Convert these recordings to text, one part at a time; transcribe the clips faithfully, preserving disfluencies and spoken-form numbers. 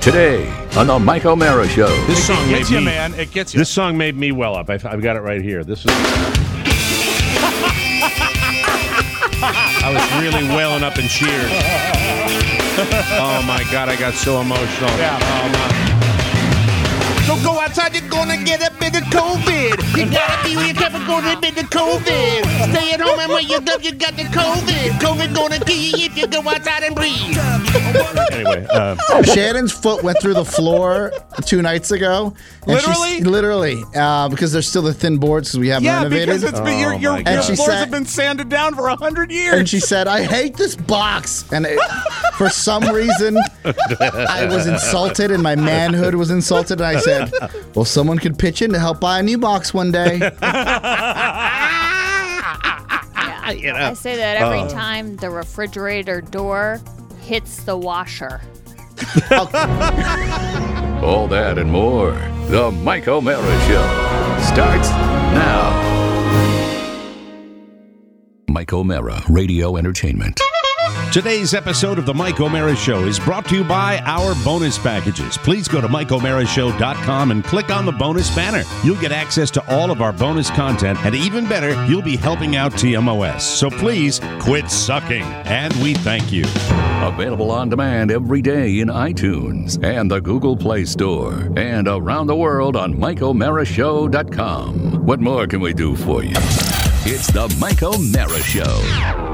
Today on the Mike O'Mara Show. This song It made gets you, me, man. It gets you. This song made me well up. I've, I've got it right here. This is. I was really wailing up in cheers. Oh my God, I got so emotional. Yeah. Oh my. Don't go outside, you're gonna get a bit of COVID. You gotta be real careful, gonna get the COVID. Stay at home and when you go, you got the COVID. COVID gonna kill you if you go outside and breathe. Anyway, uh, Shannon's foot went through the floor two nights ago. and she's- Literally? Literally, uh, because there's still the thin boards because we haven't yeah, renovated. because it's been, your, Oh, your, my your God. And she floors said- have been sanded down for a hundred years. And she said, I hate this box. And it, for some reason, I was insulted and my manhood was insulted. And I said, well, someone could pitch in to help buy a new box one day. Yeah. you know. I say that every Uh. time the refrigerator door hits the washer. All that and more. The Mike O'Mara Show starts now. Mike O'Mara Radio Entertainment. Today's episode of the Mike O'Mara Show is brought to you by our bonus packages. Please go to mike o'mara show dot com and click on the bonus banner. You'll get access to all of our bonus content, and even better, you'll be helping out T M O S. So please quit sucking, and we thank you. Available on demand every day in iTunes and the Google Play Store and around the world on mike o'mara show dot com. What more can we do for you? It's the Mike O'Mara Show.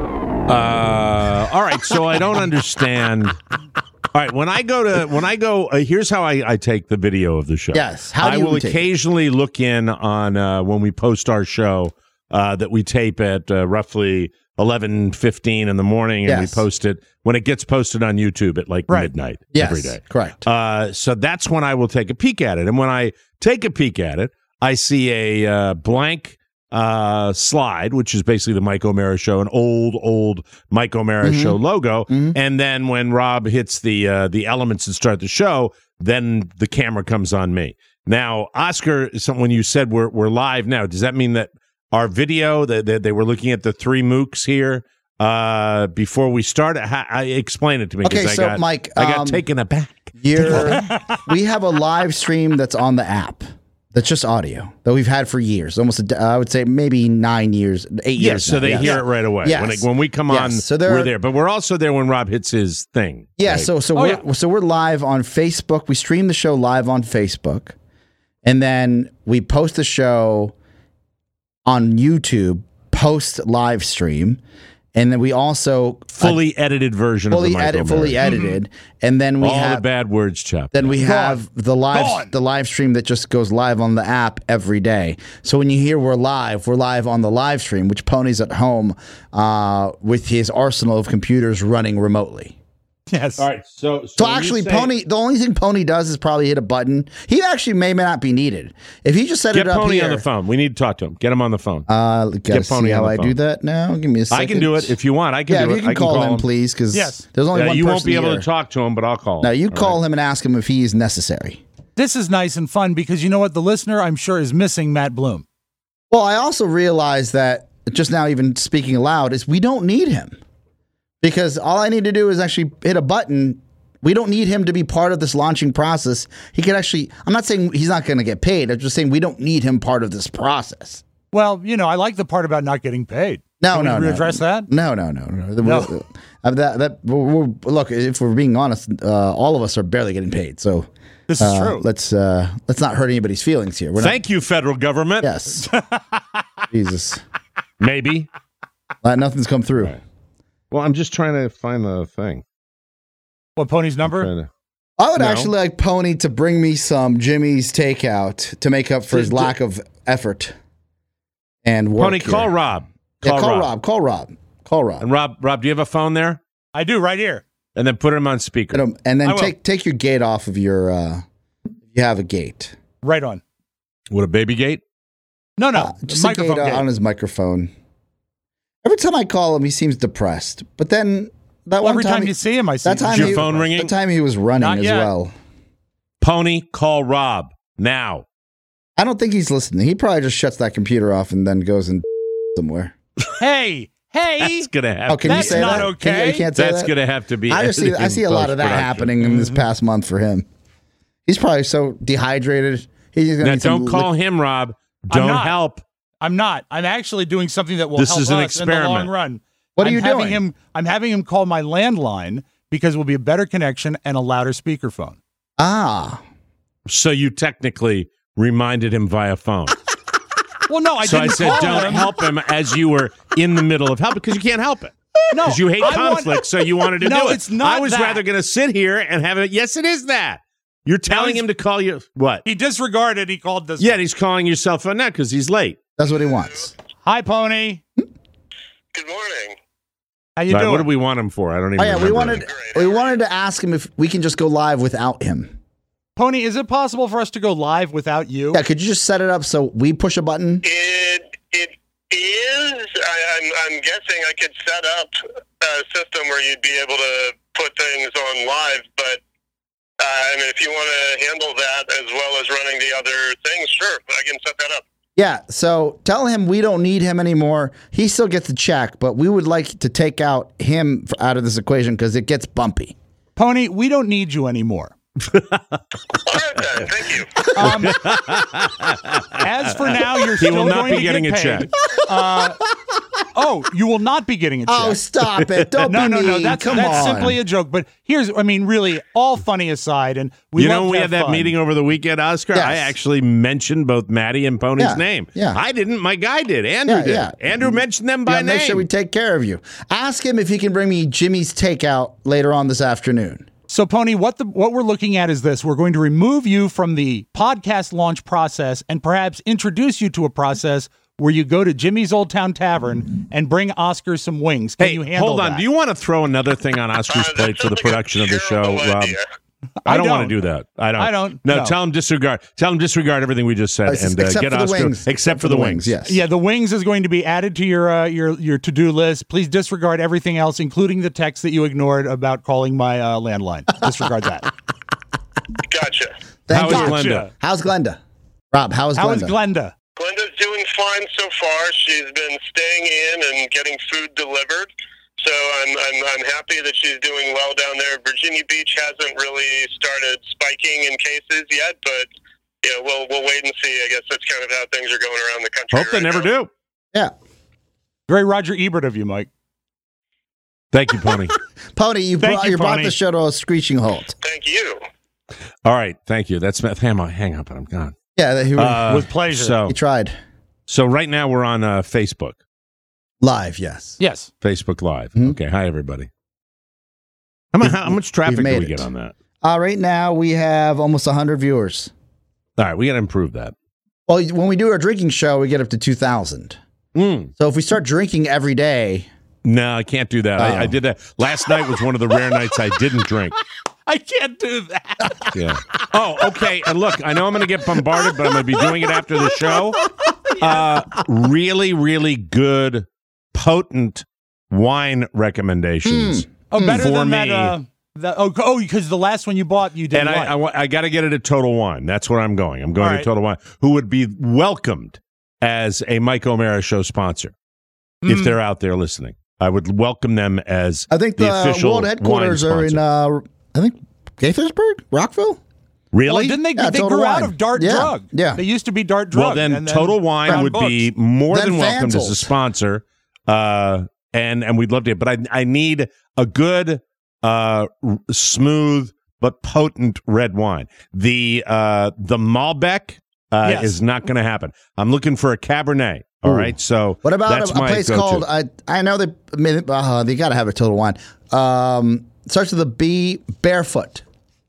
Uh, all right, so I don't understand. All right, when I go to when I go, uh, here's how I, I take the video of the show. Yes, how do I you will take it? occasionally look in on uh, when we post our show uh, that we tape at uh, roughly eleven fifteen in the morning, and Yes. we post it when it gets posted on YouTube at like Right. midnight Yes, every day. correct. Uh, so that's when I will take a peek at it, and when I take a peek at it, I see a uh, blank. Uh, slide, which is basically the Mike O'Mara Show, an old, old Mike O'Mara Mm-hmm. Show logo. And then when Rob hits the uh, the elements and start the show, then the camera comes on me. Now, Oscar, some- when you said we're we're live now, does that mean that our video that they, they were looking at the three mooks here uh, before we started? Ha- I, explain it to me. 'cause Okay, I so, got, Mike, I got um, taken aback. You're, we have a live stream that's on the app. That's just audio that we've had for years, almost. A, de- I would say maybe nine years, eight Yes, years. so now, they yes. hear it right away. Yes. When, it, when we come on, Yes, so there we're are- there. But we're also there when Rob hits his thing. Yeah, right? so so Oh, we're yeah. so we're live on Facebook. We stream the show live on Facebook, and then we post the show on YouTube post live stream, and then we also fully edited version fully of the Mike edit, O'Mara. fully edited, and then we All have the bad words, Chop. then we have the live Gone. the live stream that just goes live on the app every day. So when you hear we're live, we're live on the live stream, which Pony's at home uh, with his arsenal of computers running remotely. yes. All right, so so, So when you actually, say- Pony, the only thing Pony does is probably hit a button. He actually may not be needed. If he just set get it up Pony here, on the phone. We need to talk to him. Get him on the phone. Uh, gotta Get Pony see on how the I phone. do that now. Give me a second. I can do it if you want. I can yeah, do if it. you can I can call, call him, him. please, because Yes. there's only Yeah, one you person won't be able here. to talk to him, but I'll call him. No, you All call right. him and ask him if he is necessary. This is nice and fun because you know what? The listener, I'm sure, is missing Matt Bloom. Well, I also realized that just now, even speaking aloud, is we don't need him because all I need to do is actually hit a button. We don't need him to be part of this launching process. He could actually, I'm not saying he's not going to get paid. I'm just saying we don't need him part of this process. Well, you know, I like the part about not getting paid. No, Can no, we no. readdress that? No, no, no, no. The- No. uh, that, that, we're, we're- look, if we're being honest, uh, all of us are barely getting paid. So This is uh, true. let's uh, let's not hurt anybody's feelings here. We're Thank you, federal government. not, yes. Jesus. Maybe. Uh, nothing's come through. Right. Well, I'm just trying to find the thing. What, Pony's number? Trying to- I would No. actually like Pony to bring me some Jimmy's takeout to make up for his D- lack of effort and work. Pony, here. call Rob. Yeah, Call, call Rob. Rob. Call Rob. Call Rob. And Rob, Rob, do you have a phone there? I do, right here. And then put him on speaker. And, um, and I then will. take take your gate off of your. Uh, you have a gate. Right on. What, a baby gate? No, no. Uh, just a microphone gate gate. on his microphone. Every time I call him, he seems depressed. But then that Well, one every time he- you see him, I see that him. time Is your he, phone ringing? The time he was running Not as yet. well. Pony, call Rob now. I don't think he's listening. He probably just shuts that computer off and then goes and somewhere. Hey, hey. That's gonna have. Oh, can That's you say not that? okay. Can you, you can't say That's that? gonna have to be. I just see, I edited see a in lot of that post-production. happening in this past month for him. He's probably so dehydrated. He's gonna Now, need some don't call li- him, Rob. I'm Don't not. help. I'm not. I'm actually doing something that will This help is an us in the long experiment. run. What are I'm you having doing? Him, I'm having him call my landline because it will be a better connection and a louder speakerphone. Ah. So you technically reminded him via phone. Well, no, I so I didn't said, call don't him. help him as you were in the middle of help because you can't help it. No, Because you hate I want- conflict, so you wanted to No, do it. it's not I was that. rather going to sit here and have it. Yes, it is that. You're telling he's- him to call you. What? He disregarded. He called this. Yeah, one. he's calling your cell phone now because he's late. That's what he wants. Hi, Pony. Good morning. How you Right, doing? what do we want him for? I don't even Oh yeah, we remember. wanted we wanted to ask him if we can just go live without him. Pony, is it possible for us to go live without you? Yeah, could you just set it up so we push a button? It it is. I, I'm I'm guessing I could set up a system where you'd be able to put things on live, but uh, I mean, if you want to handle that as well as running the other things, sure, I can set that up. Yeah, so tell him we don't need him anymore. He still gets a check, but we would like to take out him f- out of this equation because it gets bumpy. Pony, we don't need you anymore. All right, then. Thank you. Um, as for now, you're He still will not going be to getting get a paid. check. Uh, oh, you will not be getting a check. Oh, stop it. Don't no, be no, mean. no. That's Come that's on. simply a joke. But here's, I mean, really, all funny aside, and we You love know, to we have had that fun. meeting over the weekend, Oscar. Yes. I actually mentioned both Maddie and Pony's Yeah, name. yeah. I didn't. My guy did. Andrew Yeah, did. yeah. Andrew mentioned them by Yeah, name. make sure we take care of you. Ask him if he can bring me Jimmy's Takeout later on this afternoon. So, Pony, what the what we're looking at is this: we're going to remove you from the podcast launch process and perhaps introduce you to a process where you go to Jimmy's Old Town Tavern and bring Oscar some wings. Can hey, you handle hold on. that? Do you want to throw another thing on Oscar's Uh, that plate for the sounds like a production of the show, terrible Rob? idea. I I don't, want don't. to do that. I don't. I don't. No, No. tell him disregard. Tell him disregard everything we just said Uh, and uh, except get for the Oscar. wings. Except for the wings. Yes. Yeah, the wings is going to be added to your uh, your your to do list. Please disregard everything else, including the text that you ignored about calling my uh, landline. Disregard that. Gotcha. Thank How you. is Glenda? How's Glenda? Rob, how is How Glenda? is Glenda? Glenda's doing fine so far. She's been staying in and getting food delivered. So I'm, I'm I'm happy that she's doing well down there. Virginia Beach hasn't really started spiking in cases yet, but you know, we'll we'll wait and see. I guess that's kind of how things are going around the country. Hope they right never now. do. Yeah. Very Roger Ebert of you, Mike. Thank you, Pony. Pony, you, Thank brought, you, you brought Pony. the show to a screeching halt. Thank you. All right. Thank you. That's hang on. Hang up and I'm gone. Yeah, he, Uh, With pleasure. So, he tried. so right now we're on uh, Facebook. Live, yes. Yes. Facebook Live. Mhm. Okay. Hi, everybody. How, mu- how, how much traffic do made we it. get on that? Uh, right now, we have almost one hundred viewers. All right. We got to improve that. Well, when we do our drinking show, we get up to two thousand. Mm. So if we start drinking every day, No, I can't do that. Oh. I, I did that. Last night was one of the rare nights I didn't drink. I can't do that. Yeah. Oh, okay. And look, I know I'm going to get bombarded, but I'm going to be doing it after the show. Uh, really, really good, potent wine recommendations. Oh, better For than me. that. Uh, the, oh, oh, because the last one you bought, you didn't And I, like. I, wa- I got to get it at Total Wine. That's where I'm going. I'm going All to right. Total Wine, who would be welcomed as a Mike O'Mara show sponsor if Mm. they're out there listening. I would welcome them as I think the, the, official world headquarters wine are in, sponsor. uh, I think, Gaithersburg? Rockville? Really? Well, didn't they? Yeah, they Total grew out Wine. of Dart Yeah, Drug. yeah. They used to be Dart Drug. Well, then, and Total Wine Brown would Books. be more Then than welcomed as a Fantles. sponsor, uh, and and we'd love to. But I I need a good, uh, r- smooth but potent red wine. The uh, the Malbec uh, Yes. is not going to happen. I'm looking for a Cabernet. All Ooh. right, so What about that's a, a my place go-to. called, I I know they, I mean, uh, they got to have a Total Wine. Um, starts with a B, Barefoot.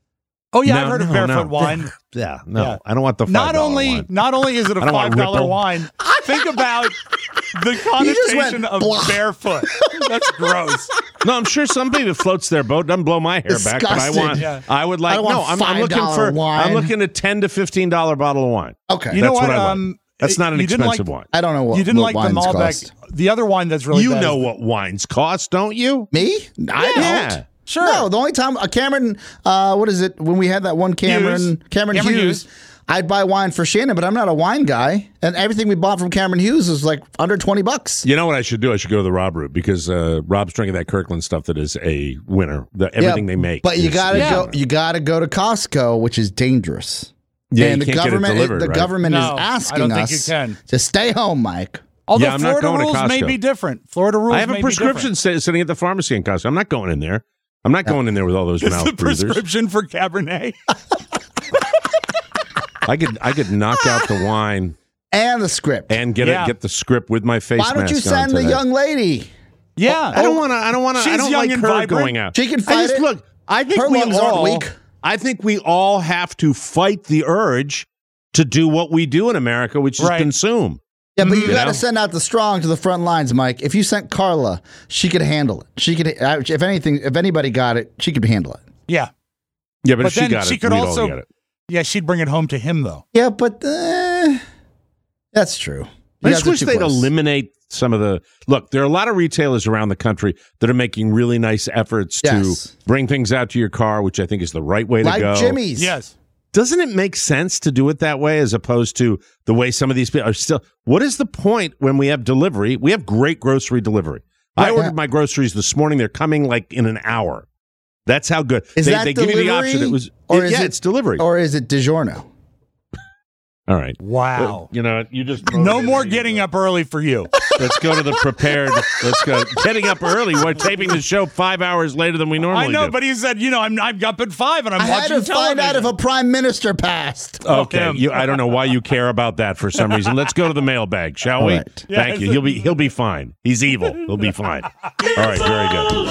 Oh yeah, No, I've heard of no, Barefoot no. wine. Yeah, no, Yeah. I don't want the five Not dollar only wine. not only is it a I don't want five dollar Ripple. wine. Think about the just went connotation of blah. barefoot. That's gross. No, I'm sure somebody that floats their boat doesn't blow my hair back, but I Disgusting. want. Yeah. I would like. I want no, I'm, I'm looking five for. dollar wine. I'm looking at ten to fifteen dollar bottle of wine. Okay. You know That's what? what I like. um, That's not an you didn't expensive like, wine. I don't know what You didn't what like the wines Malbec. cost. The other wine that's really You bad know is- what wines cost, don't you? Me? I Yeah. don't. Sure. No, the only time uh, Cameron, uh, what is it? When we had that one Cameron, Hughes. Cameron, Cameron Hughes, Hughes. I'd buy wine for Shannon, but I'm not a wine guy. And everything we bought from Cameron Hughes is like under twenty bucks. You know what I should do? I should go to the Rob route because uh, Rob's drinking that Kirkland stuff that is a winner. The, everything Yeah, they make. But you is- gotta is a go. winner. You gotta go to Costco, which is dangerous. Yeah, and you the can't get it government, delivered, the right? government No, is I asking don't think us you can. to stay home, Mike. Although Yeah, I'm not Florida going to rules may Costco. be different. Florida rules I have may a prescription be sit- sitting at the pharmacy in Costco. I'm not going in there. I'm not going in there with all those mouth different. The breathers. prescription for Cabernet. I could I could knock out the wine And the script. and get Yeah. it, get the script with my face Why don't you mask on send the today. young lady? Yeah. I don't want to. I don't want to. I She's don't young like and her vibrant. going out. She can I fight just, it. Look, I think Her we lungs aren't all. weak. I think we all have to fight the urge to do what we do in America, which is Right. consume. Yeah, but you, You got know? to send out the strong to the front lines, Mike. If you sent Carla, she could handle it. She could, uh, if anything, if anybody got it, she could handle it. Yeah. Yeah, but, But if she then got she it, could we'd also- all get it. Yeah, she'd bring it home to him, though. Yeah, but uh, that's true. You I guys just are wish too they'd close. eliminate some of the look. There are a lot of retailers around the country that are making really nice efforts Yes. to bring things out to your car, which I think is the right way like to go. Jimmy's. Yes. Doesn't it make sense to do it that way as opposed to the way some of these people are still? What is the point when we have delivery? We have great grocery delivery. I Right, ordered yeah. my groceries this morning. They're coming like in an hour. That's how good. Is they that they give you the option. delivery? It was Or it- is yeah, it- it's delivery. Or is it DiGiorno? All right. Wow. You know, you just No more getting up early for you. Let's go to the prepared. Let's go. Getting up early. We're taping the show five hours later than we normally I know, do. but he said, you know, I'm I'm up at five and I'm I had watching to television. find out if a prime minister passed. Okay, him. you, I don't know why you care about that for some reason. Let's go to the mailbag, shall All we? right. Thank Yeah, you. He'll be he'll be fine. He's evil. He'll be fine. All right, very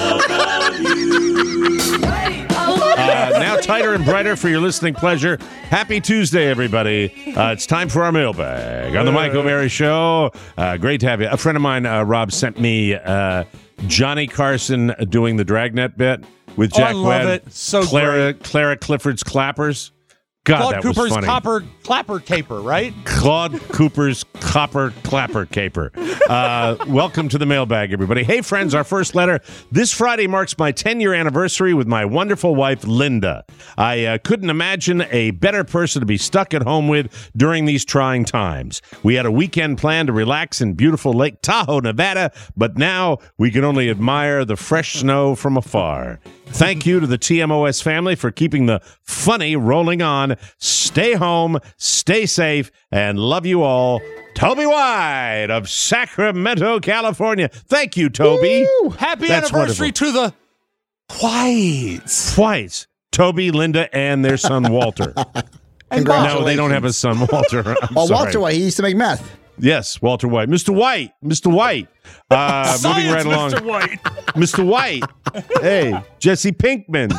good. Uh, now tighter and brighter for your listening pleasure. Happy Tuesday, everybody. Uh, it's time for our mailbag on the Mike O'Mara Show. Uh, great to have you. A friend of mine, uh, Rob, sent me uh, Johnny Carson doing the Dragnet bit with Oh, I Jack love Webb, it. So Clara, Clara Clifford's Clappers. God, Claude that Cooper's was funny. copper clapper caper, right? Claude Cooper's Copper Clapper Caper. Uh, welcome to the mailbag, everybody. Hey, friends, our first letter. This Friday marks my ten-year anniversary with my wonderful wife, Linda. I uh, couldn't imagine a better person to be stuck at home with during these trying times. We had a weekend plan to relax in beautiful Lake Tahoe, Nevada, but now we can only admire the fresh snow from afar. Thank you to the T M O S family for keeping the funny rolling on. Stay home, stay safe, and love you all. Toby White of Sacramento, California. Thank you, Toby. Woo! Happy That's anniversary to the Whites. Twice. Toby, Linda, and their son, Walter. No, they don't have a son, Walter. I'm Oh, sorry. Walter White. He used to make meth. Yes, Walter White. Mister White. Mister White. Uh, moving Science, right along. Mister White. Mister White. Hey, Jesse Pinkman.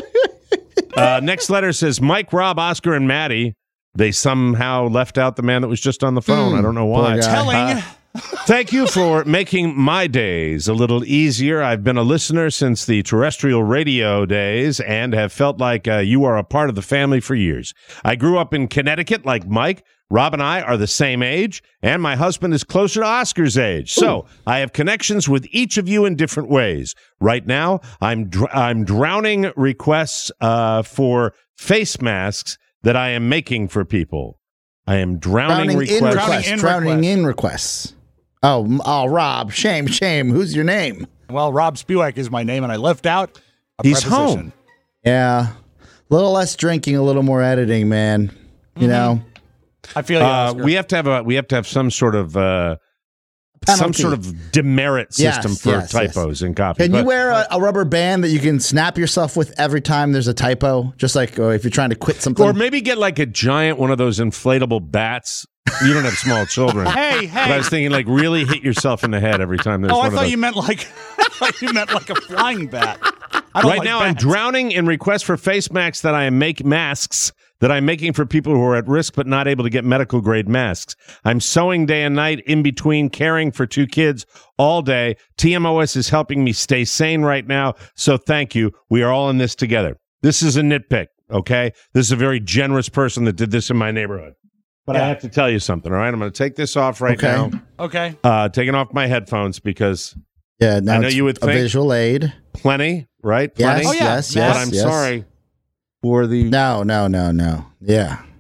Uh, next letter says, Mike, Rob, Oscar, and Maddie. They somehow left out the man that was just on the phone. I don't know why. poor guy. Telling. Uh, Thank you for making my days a little easier. I've been a listener since the terrestrial radio days and have felt like uh, you are a part of the family for years. I grew up in Connecticut like Mike. Rob and I are the same age, and my husband is closer to Oscar's age. So I have connections with each of you in different ways. Right now, I'm dr- I'm drowning requests uh, for face masks that I am making for people. I am drowning, Drowning requests. in requests. in Drowning requests. in requests. Oh, m- oh, Rob. Shame, shame. Who's your name? Well, Rob Spewak is my name, and I left out a He's preposition. home. Yeah. A little less drinking, a little more editing, man. You know? I feel you, Uh, Oscar. we have to have a we have to have some sort of uh, some Penalty. sort of demerit Yes, system for yes, yes. typos and copy. Can you But wear a, a rubber band that you can snap yourself with every time there's a typo? Just like uh, if you're trying to quit something. or maybe get like a giant one of those inflatable bats. You don't have small children. Hey, hey. But I was thinking like really hit yourself in the head every time there's oh, one I of thought those. you meant like I thought you meant like a flying bat. I don't Right like now, I'm bats. drowning in requests for face masks that I am make masks that I'm making for people who are at risk but not able to get medical grade masks. I'm sewing day and night in between caring for two kids all day. T M O S is helping me stay sane right now, so thank you. We are all in this together. This is a nitpick, okay? This is a very generous person that did this in my neighborhood. But I Yeah. have to tell you something, all right? I'm going to take this off right Okay. now. Okay. Uh, taking off my headphones because yeah, now I know it's you would a think- visual aid. plenty, right? Yes, Plenty. Oh, yeah. yes, But yes. But I'm yes. sorry for the No, no, no, no. Yeah.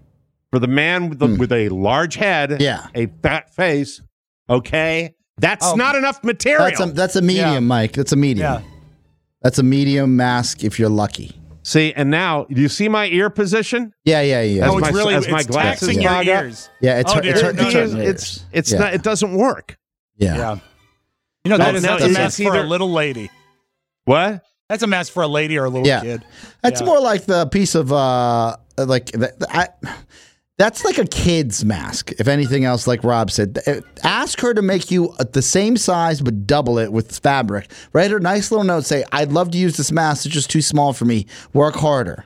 for the man with, the, Hmm. with a large head, Yeah. a fat face. Okay, that's Oh. not enough material. That's a that's a medium, Yeah. Mike. That's a medium. Yeah. That's a medium mask if you're lucky. See, and now do you see my ear position? Yeah, yeah, yeah. As Oh, it's my- really as my it's glasses taxing your fog up. ears. yeah, it's Oh, hurt, it's dear. hurt, No, it's no, hurting no. your It's ears. it's yeah. not. It doesn't work. Yeah. Yeah. You know, Now- that is now that's a it's mask for either- a little lady. What? That's a mask for a lady or a little Yeah. kid. That's Yeah. more like the piece of uh like the, the- I, that's like a kid's mask. If anything else, like Rob said, Uh, ask her to make you the same size but double it with fabric. Write her a nice little note. Say, "I'd love to use this mask. It's just too small for me. Work harder."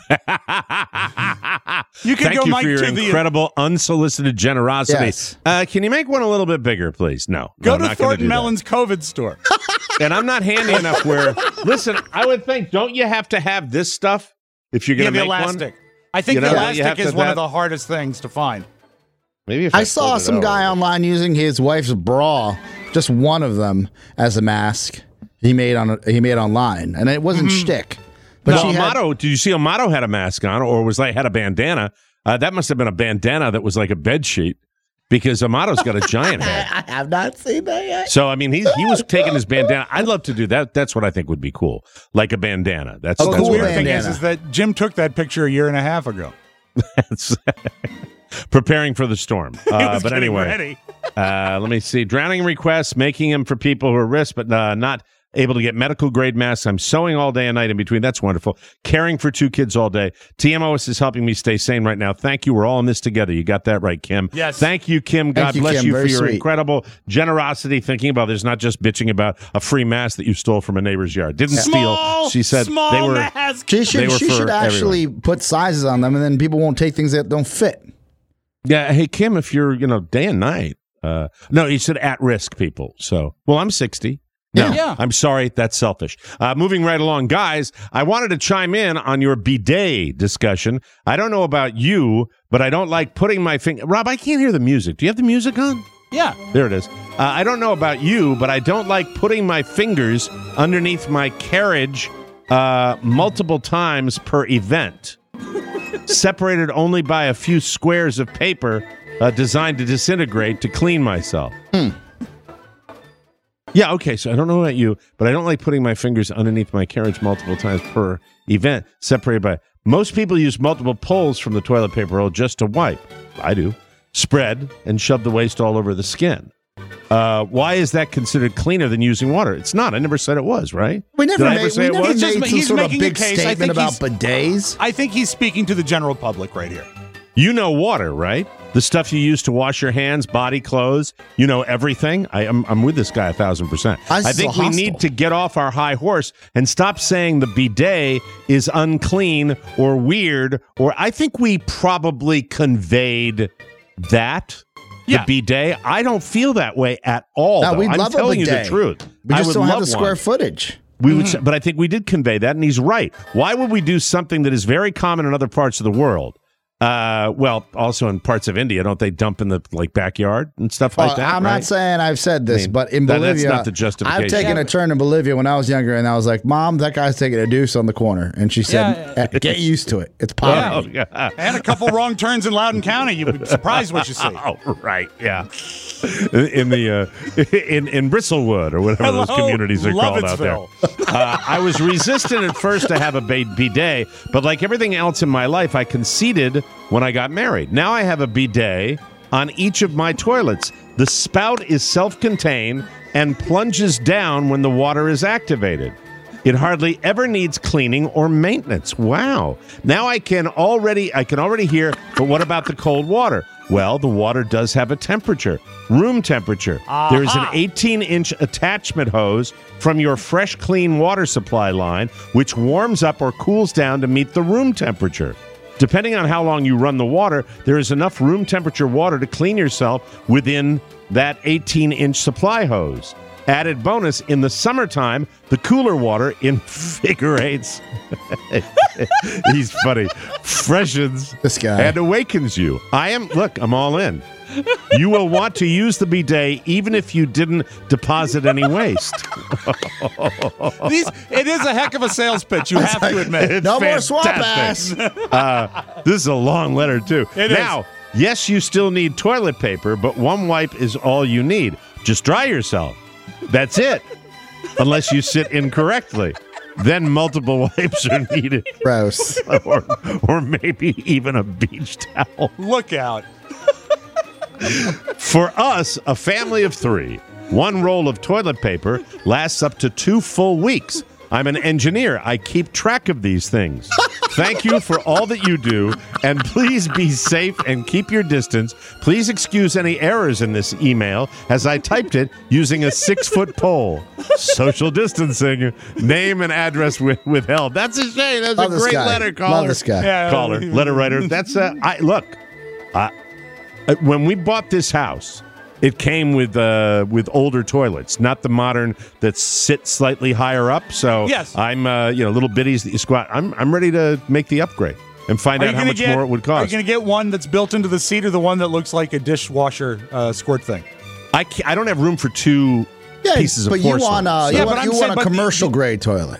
You can Thank go, you Mike, for your to the incredible unsolicited generosity. Yes. Uh, can you make one a little bit bigger, please? No. no, go I'm to not gonna Thornton do that. Mellon's COVID store. And I'm not handy enough where, listen, I would think, don't you have to have this stuff if you're Yeah, going to the make elastic. one? I think You the know, you elastic have to is one that- of the hardest things to find. Maybe if I I saw pulled it some guy over. online using his wife's bra, just one of them, as a mask. He made on he made online, and it wasn't shtick. But Well, she had, Amato, did you see Amato had a mask on, or was like had a bandana? Uh, that must have been a bandana that was like a bed sheet, because Amato's got a giant head. I have not seen that yet. So I mean, he he was taking his bandana. I'd love to do that. That's what I think would be cool, like a bandana. That's A Well, that's the cool what weird I thing think. is, bandana. is that Jim took that picture a year and a half ago. It's preparing for the storm. He Uh, was but getting anyway, ready. uh, let me see. Drowning requests, making them for people who are risk, but uh, not able to get medical grade masks. I'm sewing all day and night in between. That's wonderful. Caring for two kids all day. T M O S is helping me stay sane right now. Thank you. We're all in this together. You got that right, Kim. Yes. Thank you, Kim. God you, bless Kim. you Very for your sweet. incredible generosity thinking about this, not just bitching about a free mask that you stole from a neighbor's yard. Didn't Small, steal. She said small they were. mask. She They should were she for should actually put sizes on them, and then people won't take things that don't fit. Yeah, hey Kim, if you're, you know, day and night. Uh, no, he said at risk people. So, well, I'm sixty. No, Yeah. Yeah. I'm sorry, that's selfish. Uh, moving right along, guys, I wanted to chime in on your bidet discussion. I don't know about you, but I don't like putting my finger. Rob, I can't hear the music. Do you have the music on? Yeah. There it is. Uh, I don't know about you, but I don't like putting my fingers underneath my carriage uh, multiple times per event, separated only by a few squares of paper uh, designed to disintegrate to clean myself. Yeah, okay, so I don't know about you, but I don't like putting my fingers underneath my carriage multiple times per event, separated by... Most people use multiple pulls from the toilet paper roll just to wipe. I do. Spread and shove the waste all over the skin. Uh, why is that considered cleaner than using water? It's not. I never said it was, right? We never Did I made, ever say we it never was? He's just made ma- some he's sort of making a big case. I statement think about he's- bidets. I think he's speaking to the general public right here. You know water, right? The stuff you use to wash your hands, body, clothes. You know everything. I, I'm, I'm with this guy a thousand percent. I I think so we hostile. need to get off our high horse and stop saying the bidet is unclean or weird. Or I think we probably conveyed that. Yeah. The bidet. I don't feel that way at all. Now, though. we'd I'm love a telling you the bidet. truth. We I just would don't have love the square one. footage. We would, say- but I think we did convey that, and he's right. Why would we do something that is very common in other parts of the world? Uh, well, also in parts of India, don't they dump in the like backyard and stuff like Well, that? I'm right? not saying I've said this, I mean, but in that- that's Bolivia, not the justification. I've taken a turn in Bolivia when I was younger, and I was like, "Mom, that guy's taking a deuce on the corner," and she said, Yeah, "Eh, "Get used to it. It's Oh, poverty." yeah. And a couple wrong turns in Loudoun County. You'd be surprised what you see. Oh, right, yeah. In, in the uh, in in Bristlewood or whatever those Hello, communities are called out there. Lovettsville. Uh, I was resistant at first to have a ba- bidet, but like everything else in my life, I conceded when I got married. Now I have a bidet on each of my toilets. The spout is self-contained and plunges down when the water is activated. It hardly ever needs cleaning or maintenance. Wow. Now I can already I can already hear, but what about the cold water? Well, the water does have a temperature, room temperature. There is an eighteen-inch attachment hose from your fresh, clean water supply line, which warms up or cools down to meet the room temperature. Depending on how long you run the water, there is enough room temperature water to clean yourself within that eighteen-inch supply hose. Added bonus, in the summertime, the cooler water invigorates. He's funny. Freshens This guy. and awakens you. I am, look, I'm all in. You will want to use the bidet even if you didn't deposit any waste. These, it is a heck of a sales pitch, you have to admit. It's No more swamp fantastic. ass. Uh, this is a long letter, too. It is. now, yes, you still need toilet paper, but one wipe is all you need. Just dry yourself. That's it. Unless you sit incorrectly. Then multiple wipes are needed. Gross. or, or maybe even a beach towel. Look out. For us, a family of three, one roll of toilet paper lasts up to two full weeks. I'm an engineer. I keep track of these things. Thank you for all that you do, and please be safe and keep your distance. Please excuse any errors in this email, as I typed it using a six-foot pole. Social distancing, name and address with, withheld. That's a shame. That's Love a this great guy. letter, caller. Love this guy. Yeah. Caller, letter writer. That's uh, I look. Uh, uh, when we bought this house, it came with uh, with older toilets, not the modern that sit slightly higher up. So Yes. I'm uh, you know little bitties that you squat. I'm I'm ready to make the upgrade and find Are out you how gonna much get, more it would Are you cost. going to get one that's built into the seat or the one that looks like a dishwasher uh, squirt thing? I can't, I don't have room for two Yeah, pieces of but you porcelain. want, uh, so- Yeah, you but want, I'm you saying- want a but the- commercial grade toilet.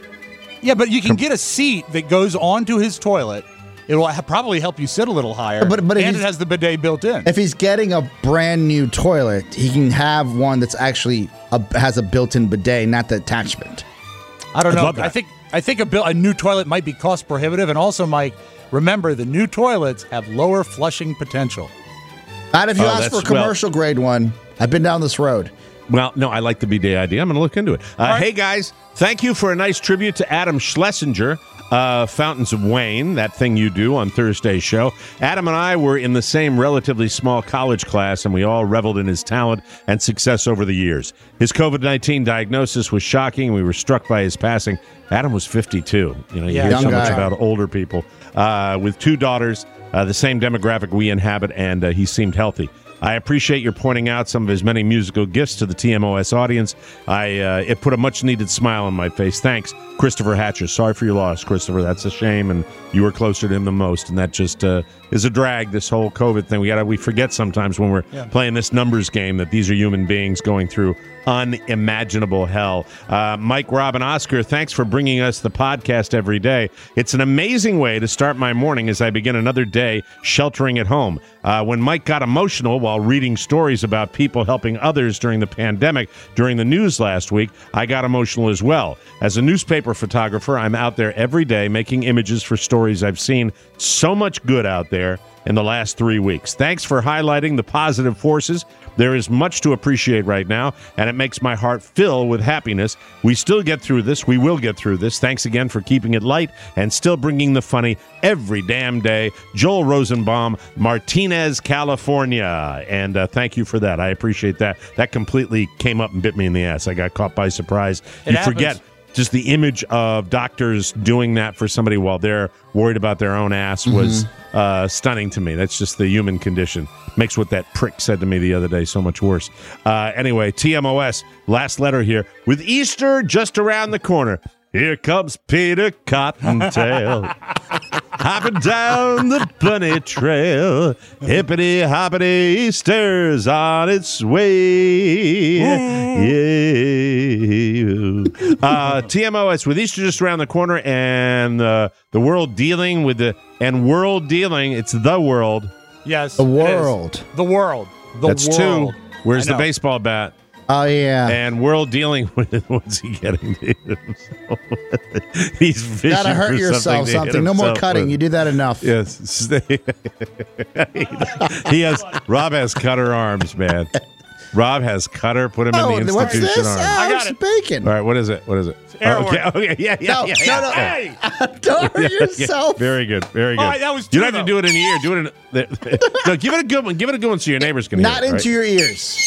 Yeah, but you can get a seat that goes onto his toilet. It will ha- probably help you sit a little higher, But- but if and it he's- has the bidet built in. If he's getting a brand new toilet, he can have one that's actually a, has a built-in bidet, not the attachment. I don't I'd know. love that. I think I think a, bil- a new toilet might be cost prohibitive, and also, Mike, remember the new toilets have lower flushing potential. Not if you Oh, ask for a that's- well- commercial grade one. I've been down this road. Well, no, I like the bidet idea. I'm going to look into it. Uh, right. Hey, guys, thank you for a nice tribute to Adam Schlesinger, uh, Fountains of Wayne, that thing you do on Thursday's show. Adam and I were in the same relatively small college class, and we all reveled in his talent and success over the years. His COVID nineteen diagnosis was shocking, and we were struck by his passing. Adam was fifty-two. You know, you Yeah, hear young so much guy. about older people. Uh, with two daughters, uh, the same demographic we inhabit, and uh, he seemed healthy. I appreciate your pointing out some of his many musical gifts to the T M O S audience. I uh, it put a much-needed smile on my face. Thanks, Christopher Hatcher. Sorry for your loss, Christopher. That's a shame, and you were closer to him the most, and that just uh, is a drag. This whole COVID thing, we got we forget sometimes when we're Yeah. playing this numbers game that these are human beings going through unimaginable hell. Uh, Mike, Rob, and Oscar, thanks for bringing us the podcast every day. It's an amazing way to start my morning as I begin another day sheltering at home. Uh, when Mike got emotional while reading stories about people helping others during the pandemic during the news last week, I got emotional as well. As a newspaper photographer, I'm out there every day making images for stories I've seen. So much good out there in the last three weeks. Thanks for highlighting the positive forces. There is much to appreciate right now, and it makes my heart fill with happiness. We still get through this. We will get through this. Thanks again for keeping it light and still bringing the funny every damn day. Joel Rosenbaum, Martinez, California. And uh, thank you for that. I appreciate that. That completely came up and bit me in the ass. I got caught by surprise. It you happens. forget just the image of doctors doing that for somebody while they're worried about their own ass was uh, stunning to me. That's just the human condition. Makes what that prick said to me the other day so much worse. Uh, anyway, T M O S, last letter here. With Easter just around the corner, here comes Peter Cottontail. Hopping down the bunny trail. Hippity hoppity, Easter's on its way. Yeah. Uh, T M O S, with Easter just around the corner and uh, the world dealing with the, and world dealing, it's the world. Yes, The it is. world. The world. The That's world. two. Where's I the know. baseball bat? Oh, yeah. And world dealing with, what's he getting to himself? He's fishing Gotta hurt for yourself something. to hit something. No more himself cutting. with. You do that enough. Yes. he has, Rob has cutter arms, man. Rob has cutter. Put him Oh, in the what's institution this? arms. I Alex got it. Bacon. All right, what is it? What is it? Air okay, horn. okay, yeah, yeah, No, yeah, no, yeah, no. yeah. Don't hurt Yeah, yourself. very good, very good. All right, that was you two, don't have to though. do it in your ear. Do it in. No, give it a good one. Give it a good one so your neighbors can Not hear it. into your ears.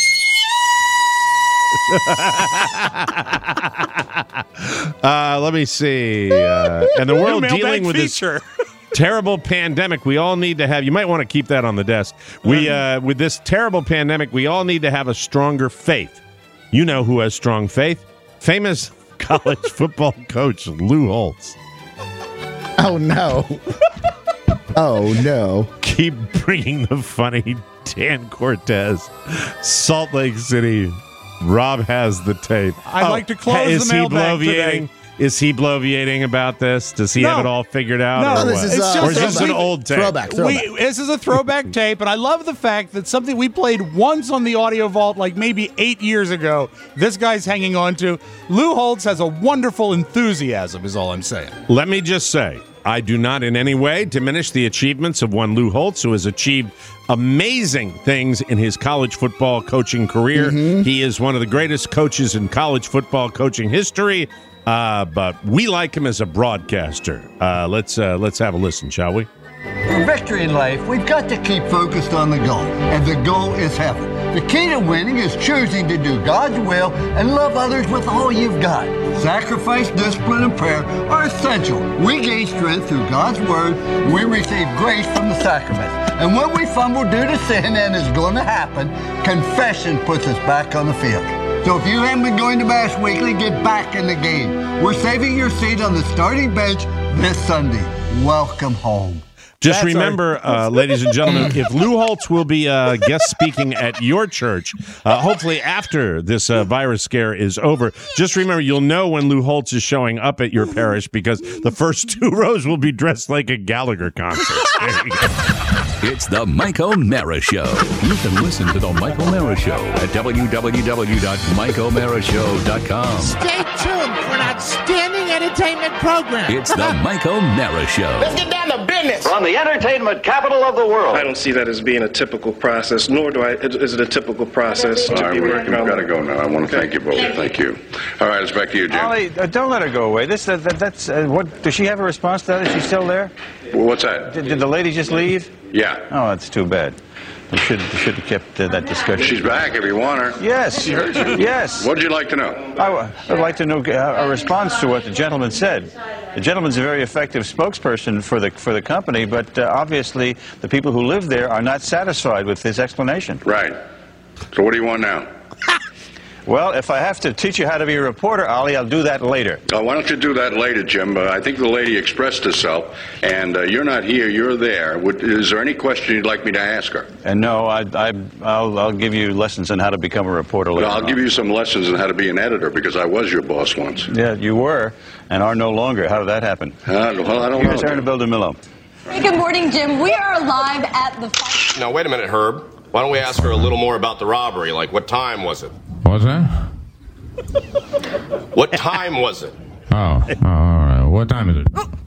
Uh, let me see. Uh, and the world Mailbag dealing with this feature. terrible pandemic, we all need to have. You might want to keep that on the desk. We, uh, with this terrible pandemic, we all need to have a stronger faith. You know who has strong faith? Famous college football coach Lou Holtz. Oh, no. Oh, no. Keep bringing the funny Dan Cortez, Salt Lake City. Rob has the tape. I'd like to close is the mailbag he bloviating? today. Is he bloviating about this? Does he No. have it all figured out? No, or this what? is, uh, or is this an throwback. old tape? Throwback, throwback. We, this is a throwback tape, and I love the fact that something we played once on the Audio Vault, like maybe eight years ago, this guy's hanging on to. Lou Holtz has a wonderful enthusiasm, is all I'm saying. Let me just say, I do not in any way diminish the achievements of one Lou Holtz, who has achieved amazing things in his college football coaching career. Mm-hmm. He is one of the greatest coaches in college football coaching history, uh, but we like him as a broadcaster. Uh, let's uh, let's have a listen, shall we? For victory in life, we've got to keep focused on the goal, and the goal is heaven. The key to winning is choosing to do God's will and love others with all you've got. Sacrifice, discipline, and prayer are essential. We gain strength through God's word. We receive grace from the sacraments. And when we fumble due to sin, and it's going to happen, confession puts us back on the field. So if you haven't been going to Mass weekly, get back in the game. We're saving your seat on the starting bench this Sunday. Welcome home. Just That's remember, uh, ladies and gentlemen, if Lou Holtz will be uh, guest speaking at your church, uh, hopefully after this uh, virus scare is over, just remember you'll know when Lou Holtz is showing up at your parish because the first two rows will be dressed like a Gallagher concert. There you go. It's the Mike O'Mara Show. You can listen to the Mike O'Mara Show at w w w dot mike o'mara show dot com. Stay tuned for an outstanding entertainment program. It's the Mike O'Mara Show. Let's get down to business. From the entertainment capital of the world. I don't see that as being a typical process, nor do I. Is it a typical process to All right, be we, working we've on? got to go now. I want to thank you both. Thank you. All right, it's back to you, Jim. Ollie, uh, don't let her go away. This, uh, that, that's uh, what. Does she have a response to that? Is she still there? Well, what's that? Did, did the lady just leave? Yeah. Oh, that's too bad. We should we should have kept uh, that discussion. She's back if you want her. Yes. She heard you. Yes. What would you like to know? I w- I'd like to know uh, a response to what the gentleman said. The gentleman's a very effective spokesperson for the for the company, but uh, obviously the people who live there are not satisfied with his explanation. Right. So what do you want now? Well, if I have to teach you how to be a reporter, Ollie, I'll do that later. Uh, why don't you do that later, Jim? Uh, I think the lady expressed herself, and uh, you're not here, you're there. Would, is there any question you'd like me to ask her? And no, I, I, I'll, I'll give you lessons on how to become a reporter later Well, I'll on. give you some lessons on how to be an editor, because I was your boss once. Yeah, you were, and are no longer. How did that happen? Uh, well, I don't Here's know. Aaron Bildermillo. Hey, good morning, Jim. We are live at the... Now, wait a minute, Herb. Why don't we ask her a little more about the robbery? Like, what time was it? What's that? What time was it? Oh, oh, all right. What time is it?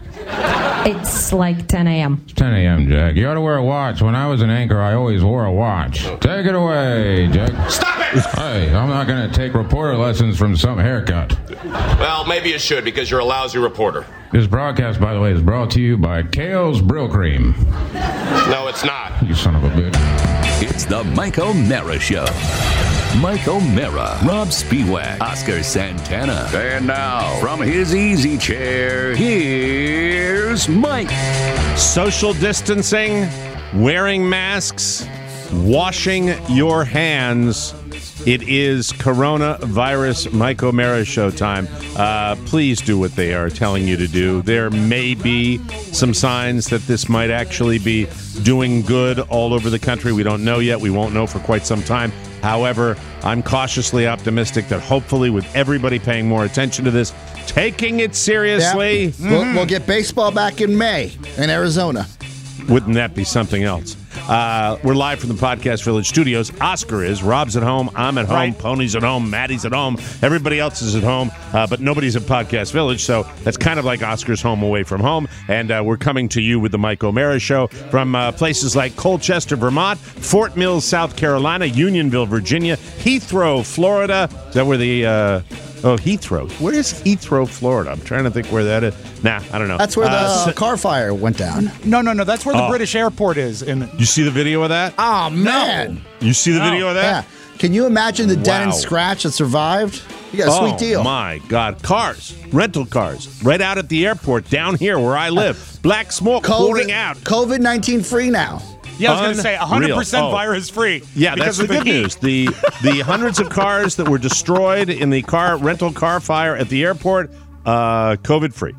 It's like ten a.m. It's ten a.m., Jack. You ought to wear a watch. When I was an anchor, I always wore a watch. Take it away, Jack. Stop it! Hey, I'm not going to take reporter lessons from some haircut. Well, maybe you should, because you're a lousy reporter. This broadcast, by the way, is brought to you by Kale's Brill Cream. No, it's not. You son of a bitch. It's the Mike O'Mara Show. Mike O'Mara, Rob Spiewak, Oscar Santana. And now, from his easy chair, here's Mike. Social distancing, wearing masks, washing your hands. It is coronavirus Mike O'Mara show time. Uh, please do what they are telling you to do. There may be some signs that this might actually be doing good all over the country. We don't know yet. We won't know for quite some time. However, I'm cautiously optimistic that hopefully with everybody paying more attention to this, taking it seriously. Yep. We'll, we'll get baseball back in May in Arizona. Wouldn't that be something else? Uh, we're live from the Podcast Village studios. Oscar is. Rob's at home. I'm at home. Right. Pony's at home. Maddie's at home. Everybody else is at home, uh, but nobody's at Podcast Village, so that's kind of like Oscar's home away from home. And uh, we're coming to you with the Mike O'Mara Show from uh, places like Colchester, Vermont, Fort Mill, South Carolina, Unionville, Virginia, Heathrow, Florida. Is that where the... Uh, Oh, Heathrow. Where is Heathrow, Florida? I'm trying to think where that is. Nah, I don't know. That's where the Uh, so- car fire went down. No, no, no. That's where the Oh. British airport is. In You see the video of that? Oh, man. You see the No. video of that? Yeah. Can you imagine the dent and Wow. scratch that survived? You got a Oh, sweet deal. my God. Cars, rental cars, right out at the airport down here where I live. Black smoke pouring out. COVID nineteen free now. Yeah, I was going to say one hundred percent Unreal. Oh. virus free. Yeah, that's because the of the good heat. news. The the hundreds of cars that were destroyed in the car rental car fire at the airport, uh, COVID free.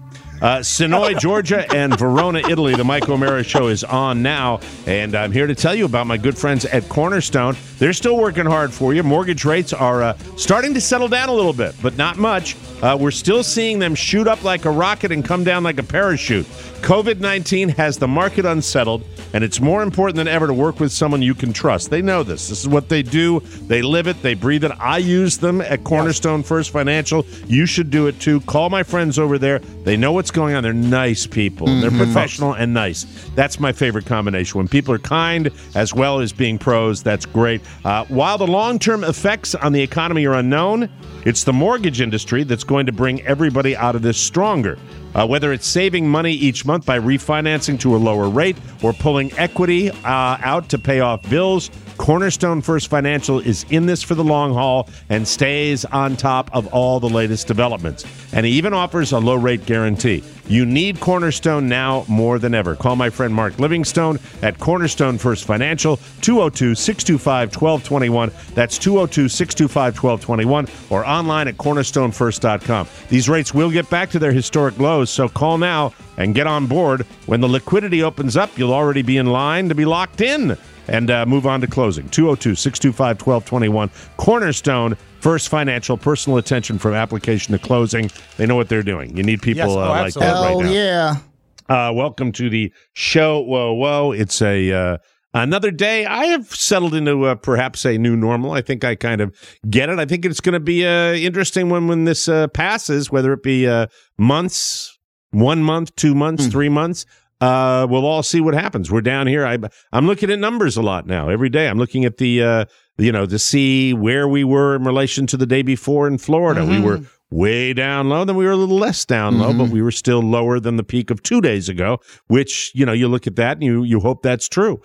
Uh, Sonoy, Georgia, and Verona, Italy. The Mike O'Mara Show is on now, and I'm here to tell you about my good friends at Cornerstone. They're still working hard for you. Mortgage rates are uh, starting to settle down a little bit, but not much. Uh, we're still seeing them shoot up like a rocket and come down like a parachute. COVID nineteen has the market unsettled, and it's more important than ever to work with someone you can trust. They know this. This is what they do. They live it. They breathe it. I use them at Cornerstone First Financial. You should do it too. Call my friends over there. They know what's going on. They're nice people. Mm-hmm. They're professional and nice. That's my favorite combination. When people are kind as well as being pros, that's great. Uh, while the long-term effects on the economy are unknown, it's the mortgage industry that's going to bring everybody out of this stronger. Uh, whether it's saving money each month by refinancing to a lower rate or pulling equity uh, out to pay off bills, Cornerstone First Financial is in this for the long haul and stays on top of all the latest developments. And he even offers a low-rate guarantee. You need Cornerstone now more than ever. Call my friend Mark Livingstone at Cornerstone First Financial, two oh two, six two five, one two two one. That's two oh two, six two five, one two two one, or online at cornerstone first dot com. These rates will get back to their historic lows, so call now and get on board. When the liquidity opens up, you'll already be in line to be locked in and uh, move on to closing. two oh two, six two five, one two two one. Cornerstone First Financial, personal attention from application to closing. They know what they're doing. You need people Yes, oh, uh, like absolutely. that right Hell now. yeah. Uh, welcome to the show. Whoa, whoa. It's a uh, another day. I have settled into uh, perhaps a new normal. I think I kind of get it. I think it's going to be uh, interesting when, when this uh, passes, whether it be uh, months, one month, two months, mm. three months. Uh, we'll all see what happens. We're down here. I, I'm looking at numbers a lot now. Every day I'm looking at the, uh, you know, to see where we were in relation to the day before in Florida. Mm-hmm. We were way down low, then we were a little less down low, mm-hmm. but we were still lower than the peak of two days ago, which, you know, you look at that and you, you hope that's true.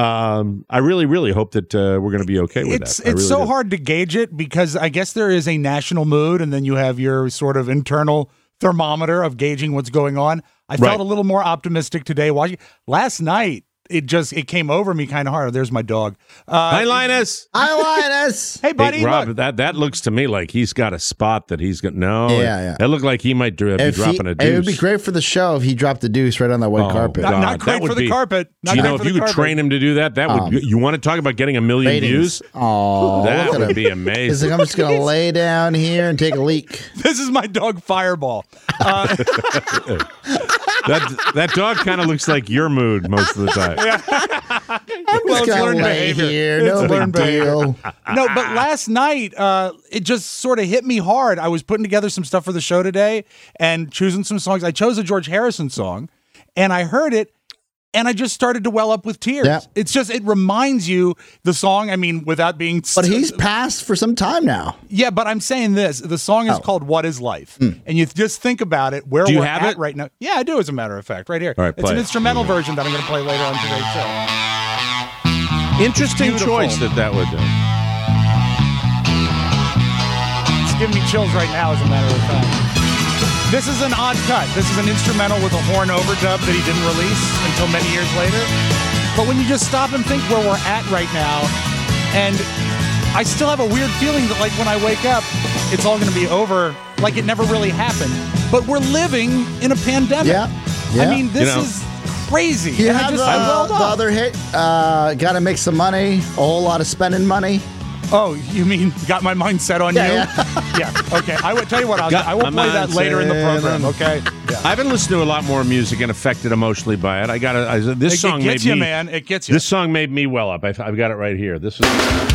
Um, I really, really hope that uh, we're going to be okay with it's, that. It's really so do. hard to gauge it because I guess there is a national mood and then you have your sort of internal thermometer of gauging what's going on. I felt Right. a little more optimistic today. Watching last night, it just it came over me kind of hard. There's my dog. Uh, Hi, Linus. Hi, Linus. Hey, buddy. Hey, Rob, look. that, that looks to me like he's got a spot that he's got. No, Yeah, it, yeah. It looked like he might dr- be If he- dropping a deuce. it would be great for the show if he dropped the deuce right on that white Oh, carpet. Not, God, not that great would for the be- carpet. Not Do you great know for if you the could carpet. train him to do that? That would Um, you want to talk about getting a million Ratings. views? Oh, That look at would him. be He's amazing. like, I'm just going to lay down here and take a leak. This is my dog Fireball. Uh, that that dog kind of looks like your mood most of the time. I'm Well, just it's going learned to lay behavior. here. It's No big learned behavior. deal. no, but last night, uh, it just sort of hit me hard. I was putting together some stuff for the show today and choosing some songs. I chose a George Harrison song, and I heard it, and I just started to well up with tears. Yeah. It's just, it reminds you the song, I mean, without being... But he's passed for some time now. Yeah, but I'm saying this. The song is Oh. called What Is Life? And you just think about it, where Do you we're have at it? right now. Yeah, I do, as a matter of fact, right here. All right, it's play an it. instrumental version that I'm going to play later on today's show. Interesting Beautiful. choice that that would do. It's giving me chills right now, as a matter of fact. This is an odd cut. This is an instrumental with a horn overdub that he didn't release until many years later. But when you just stop and think where we're at right now, and I still have a weird feeling that, like, when I wake up, it's all going to be over, like it never really happened. But we're living in a pandemic. Yeah. I Yeah. mean, this You know. is crazy. You And I have just, the, I welled the up. other hit, uh, Got to Make Some Money, a whole lot of spending money. Oh, you mean got my mind set on Yeah, you? yeah. Yeah. Okay. I would tell you what. I'll, Got I will my play that mind later in the set program. on- Okay. Yeah. I've been listening to a lot more music and affected emotionally by it. I got to. This It- it song gets made you, me. man. It gets you. This song made me well up. I've, I've got it right here. This is.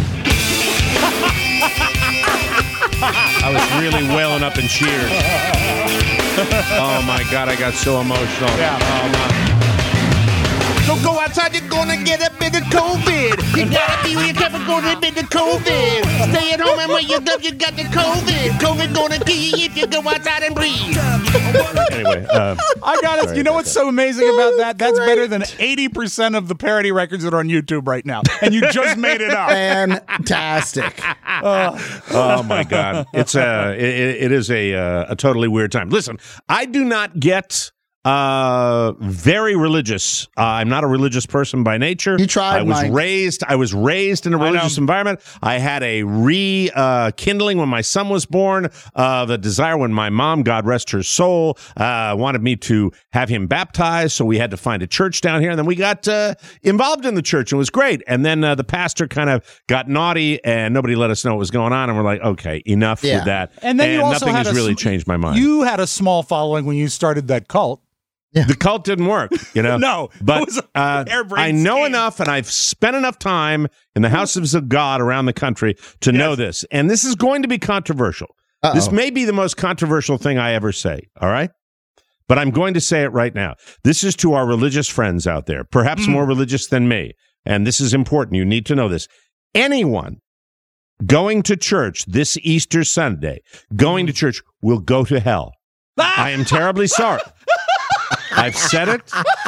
I was really welling up in cheers. Oh my God! I got so emotional. Yeah. Oh my. Don't go outside, you're gonna get a bit of COVID. You gotta be real careful, gonna get a bit of COVID. Stay at home and when you go, you got the COVID. COVID gonna kill you if you go outside and breathe. Anyway, uh, I got it. Sorry You know about what's so amazing about that? That's better than eighty percent of the parody records that are on YouTube right now. And you just made it up. Fantastic. oh my God! It's a it, it is a uh, a totally weird time. Listen, I do not get Uh, very religious. Uh, I'm not a religious person by nature. You tried, I was Mike. raised. I was raised in a religious environment. I had a re uh, kindling when my son was born. Uh, the desire when my mom, God rest her soul, uh, wanted me to have him baptized. So we had to find a church down here, and then we got uh, involved in the church. It was great. And then uh, the pastor kind of got naughty, and nobody let us know what was going on. And we're like, okay, enough Yeah. with that. And then you also nothing had has a really sm- changed my mind. You had a small following when you started that cult. The cult didn't work, you know. No, but it was a uh, harebrained I know enough, and I've spent enough time in the houses of God around the country to know this. And this is going to be controversial. Uh-oh. This may be the most controversial thing I ever say. All right, but I'm going to say it right now. This is to our religious friends out there, perhaps more religious than me, and this is important. You need to know this. Anyone going to church this Easter Sunday, going to church, will go to hell. I am terribly sorry. I've said it.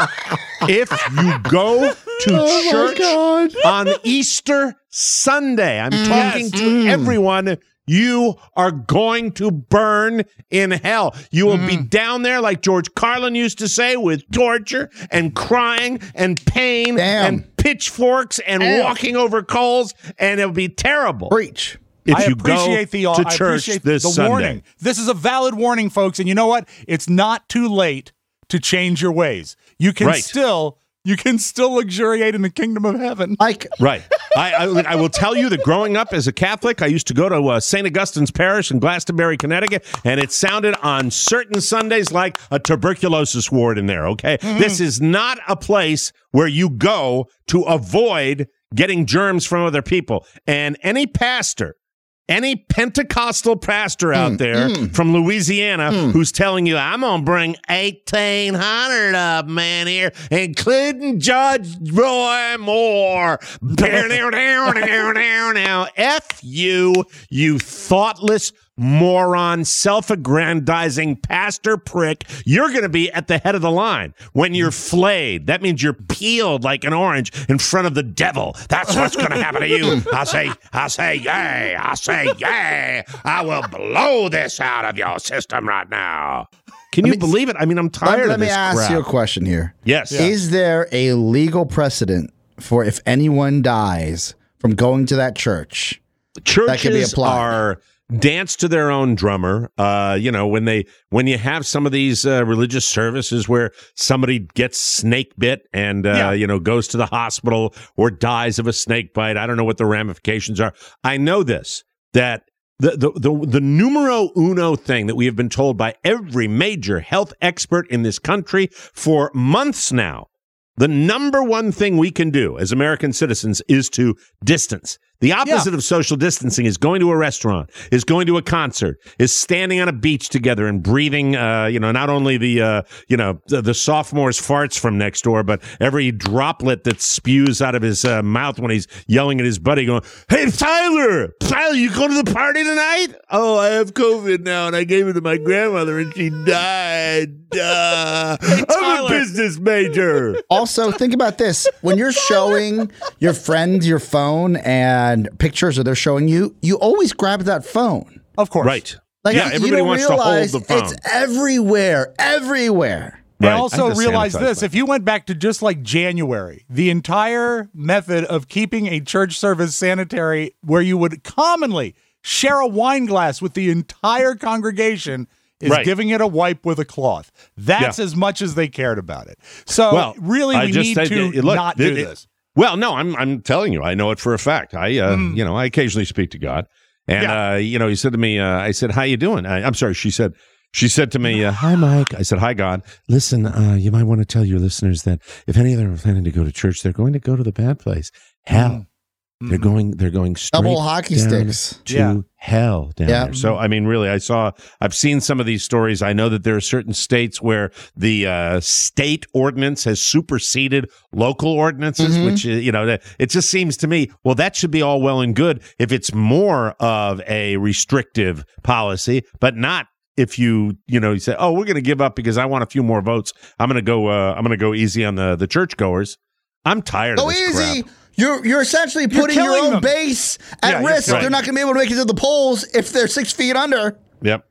If you go to Oh, my church God. on Easter Sunday, I'm talking Yes. to Mm. everyone, you are going to burn in hell. You will be down there, like George Carlin used to say, with torture and crying and pain and pitchforks and Damn. walking over coals, and it'll be terrible. Preach. If I you appreciate go the uh, to I church appreciate this the Sunday. warning. This is a valid warning, folks. And you know what? It's not too late to change your ways. You can Right. still you can still luxuriate in the kingdom of heaven. Mike, Right. I, I I will tell you that growing up as a Catholic, I used to go to uh, Saint Augustine's Parish in Glastonbury, Connecticut, and it sounded on certain Sundays like a tuberculosis ward in there, okay? This is not a place where you go to avoid getting germs from other people. And any pastor, any Pentecostal pastor out there from Louisiana who's telling you, I'm going to bring eighteen hundred of them in here, including Judge Roy Moore. Down, down, down, down, down, now. F you, you thoughtless moron, self-aggrandizing pastor prick. You're going to be at the head of the line when you're flayed. That means you're peeled like an orange in front of the devil. That's what's going to happen to you. I say, I say, yay. I say, yay. I will blow this out of your system right now. Can you believe it? I mean, I'm tired Let, let of me this ask crap. you a question here. Yes. Is there a legal precedent for if anyone dies from going to that church? Churches that can be applied? are dance to their own drummer. Uh, you know, when they when you have some of these uh, religious services where somebody gets snake bit and uh, Yeah. you know goes to the hospital or dies of a snake bite. I don't know what the ramifications are. I know this that. The, the the the numero uno thing that we have been told by every major health expert in this country for months now, the number one thing we can do as American citizens is to distance. The opposite Yeah. of social distancing is going to a restaurant, is going to a concert, is standing on a beach together and breathing, uh, you know, not only the, uh, you know, the, the sophomore's farts from next door, but every droplet that spews out of his uh, mouth when he's yelling at his buddy going, hey, Tyler, Tyler, you going to the party tonight? Oh, I have COVID now, and I gave it to my grandmother, and she died. Uh, I'm a business major. Also, think about this. When you're showing your friends your phone and pictures or they're showing you, you always grab that phone. Of course. Right. Like, yeah, you everybody don't wants to hold realize the phone. It's everywhere, everywhere. And Right. I also have to realize sanitize this, my- if you went back to just like January, the entire method of keeping a church service sanitary where you would commonly share a wine glass with the entire congregation is Right. giving it a wipe with a cloth. That's Yeah. as much as they cared about it. So Well, really I we just need said to that- look, not it- do it- this. Well, no, I'm I'm telling you, I know it for a fact. I uh, Mm. you know, I occasionally speak to God, and Yeah. uh, you know, he said to me, uh, I said, "How you doing?" I, I'm sorry, she said. She said to me, uh, "Hi, Mike." I said, "Hi, God. Listen, uh, you might want to tell your listeners that if any of them are planning to go to church, they're going to go to the bad place, hell. They're going. They're going straight Double hockey down sticks. to Yeah. hell down Yeah. there." So, I mean, really, I saw. I've seen some of these stories. I know that there are certain states where the uh, state ordinance has superseded local ordinances, Mhm. which uh, you know, that- it just seems to me. Well, that should be all well and good if it's more of a restrictive policy, but not. If you, you know, you say, "Oh, we're going to give up because I want a few more votes. I'm going to go. Uh, I'm going to go easy on the the churchgoers." I'm tired Go of this easy. crap. You're you're essentially You're putting your killing own them. base at Yeah, you're risk. killing They're not going to be able to make it to the polls if they're six feet under. Yep.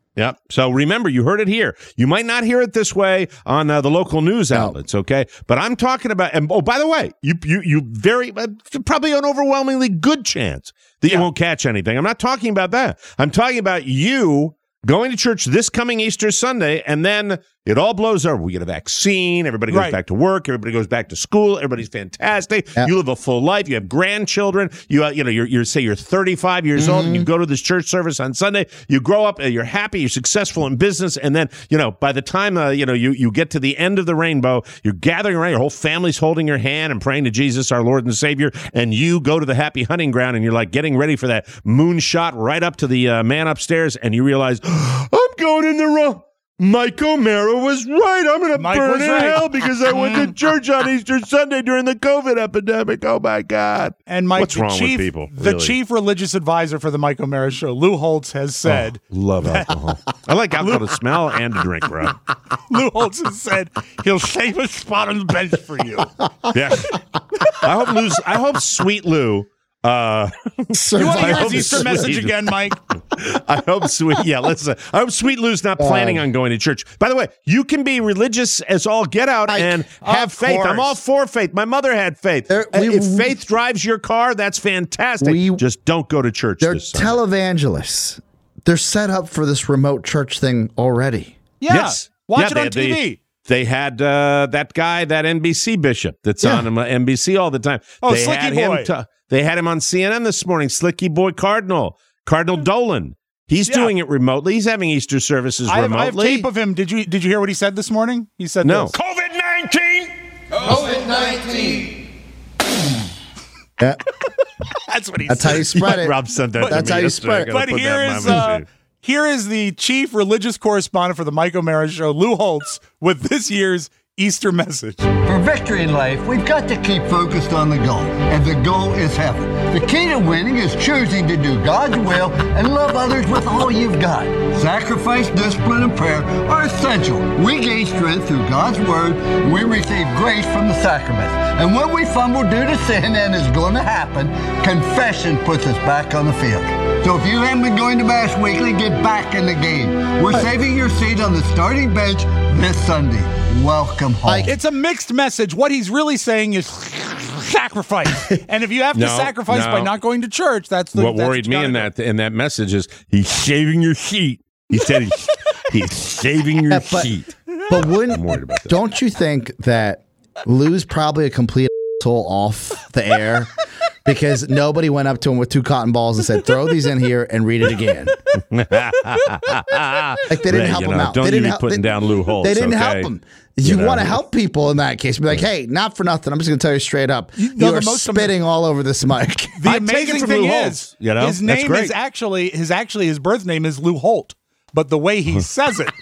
Yep. So remember, you heard it here. You might not hear it this way on uh, the local news outlets, okay? But I'm talking about. And oh, by the way, you you you very uh, probably an overwhelmingly good chance that yeah. you won't catch anything. I'm not talking about that. I'm talking about you going to church this coming Easter Sunday, and then it all blows over. We get a vaccine. Everybody goes Right. back to work. Everybody goes back to school. Everybody's fantastic. Yeah. You live a full life. You have grandchildren. You uh, you know you're, you're say you're thirty-five years old and you go to this church service on Sunday. You grow up. Uh, you're happy. You're successful in business, and then you know by the time uh, you know you you get to the end of the rainbow, you're gathering around. Your whole family's holding your hand and praying to Jesus, our Lord and Savior, and you go to the happy hunting ground, and you're like getting ready for that moonshot right up to the uh, man upstairs, and you realize I'm going in the wrong. Mike O'Mara was right. I'm going to burn was in right. hell because I went to church on Easter Sunday during the COVID epidemic. Oh, my God. And Mike, What's the wrong chief, with people? The Really? chief religious advisor for the Mike O'Mara Show, Lou Holtz, has said. Oh, love alcohol. I like alcohol to smell and to drink, bro. Lou Holtz has said he'll save a spot on the bench for you. Yeah. I hope Lou's, I hope Sweet Lou. Uh, You want to I hear hope his Easter Sweet- message again, Mike? I hope Sweet, yeah, listen. I hope Sweet Lou's not planning on going to church. By the way, you can be religious as all get out and have Of faith. I'm course. all for faith. My mother had faith. There- Uh, we- if faith drives your car, that's fantastic. We- Just don't go to church They're this Sunday. televangelists. They're set up for this remote church thing already. Yeah. Yes. Watch Yeah, it they- on T V. They, they had uh, that guy, that N B C bishop that's Yeah. on uh, N B C all the time. Oh, they Slicky had Boy. him. T- they had him on C N N this morning. Slicky Boy Cardinal, Cardinal Dolan. He's Yeah. doing it remotely. He's having Easter services I have, I have remotely. tape of him. Did you Did you hear what he said this morning? He said No. this. COVID nineteen. COVID nineteen. Yeah, That's what he that's said. how you spread it. Rob sent that to That's me how you yesterday. spread I it. gotta But put here that in is my uh, machine. here is the chief religious correspondent for the Mike O'Mara Show, Lou Holtz, with this year's Easter message. For victory in life, we've got to keep focused on the goal, and the goal is heaven. The key to winning is choosing to do God's will and love others with all you've got. Sacrifice, discipline, and prayer are essential. We gain strength through God's word, and we receive grace from the sacraments. And when we fumble due to sin, and it's going to happen, confession puts us back on the field. So if you haven't been going to Mass weekly, get back in the game. We're saving your seat on the starting bench this Sunday. Welcome home. It's a mixed message. What he's really saying is sacrifice. And if you have to No, sacrifice no. by not going to church, that's the what that's worried you me gotta in do. that in that message is he's shaving your sheet. He said he's, he's shaving your Yeah, but- sheet. But wouldn't, I'm worried about that. don't you think that Lou's probably a complete asshole off the air because nobody went up to him with two cotton balls and said, "Throw these in here and read it again." Like they didn't Ray, help you him know, out. Don't they you didn't be help, putting they, down Lou Holtz. They didn't okay? help him. You, You know. want to help people in that case. Be like, hey, not for nothing. I'm just going to tell you straight up. You, know, the are most- spitting all over this mic. The I take it amazing from thing Lou is, Holtz, you know? his That's name great. is actually his actually his birth name is Lou Holt, but the way he says it,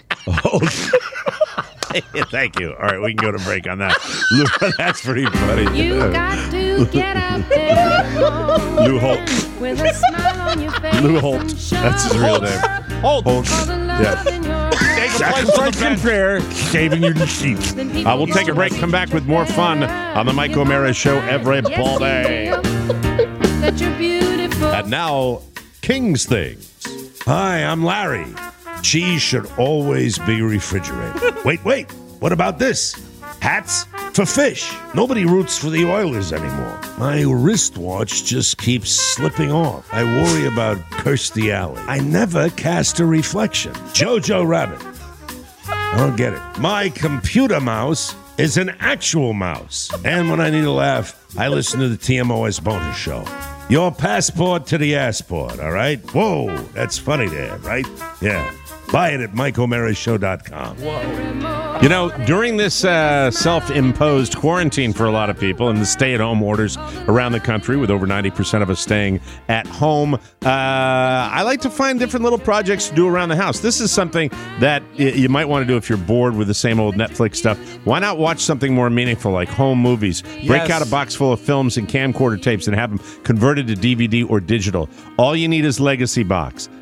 Thank you. All right, we can go to break on that. Lou, that's pretty funny. You got to get out there Lou Holt. with a smile on your face. Lou Holt. That's his real name. Holt. Holt. For the love Yeah. in your Sacrifice and prayer, saving your sheep. Uh, we'll take a break, come back with more fun on the Mike O'Mara Show every ball day. that you're beautiful. And now, King's Things. Hi, I'm Larry. Cheese should always be refrigerated. Wait, wait. What about this? Hats for fish. Nobody roots for the Oilers anymore. My wristwatch just keeps slipping off. I worry about Kirstie Alley. I never cast a reflection. Jojo Rabbit. I don't get it. My computer mouse is an actual mouse. And when I need a laugh, I listen to the T M O S bonus show. Your passport to the assport, all right? Whoa, that's funny there, right? Yeah. Buy it at mike o'mara show dot com. You know, during this uh, self-imposed quarantine for a lot of people and the stay-at-home orders around the country, with over ninety percent of us staying at home, uh, I like to find different little projects to do around the house. This is something that y- you might want to do if you're bored with the same old Netflix stuff. Why not watch something more meaningful like home movies? Break Yes. out a box full of films and camcorder tapes and have them converted to D V D or digital. All you need is Legacy Box.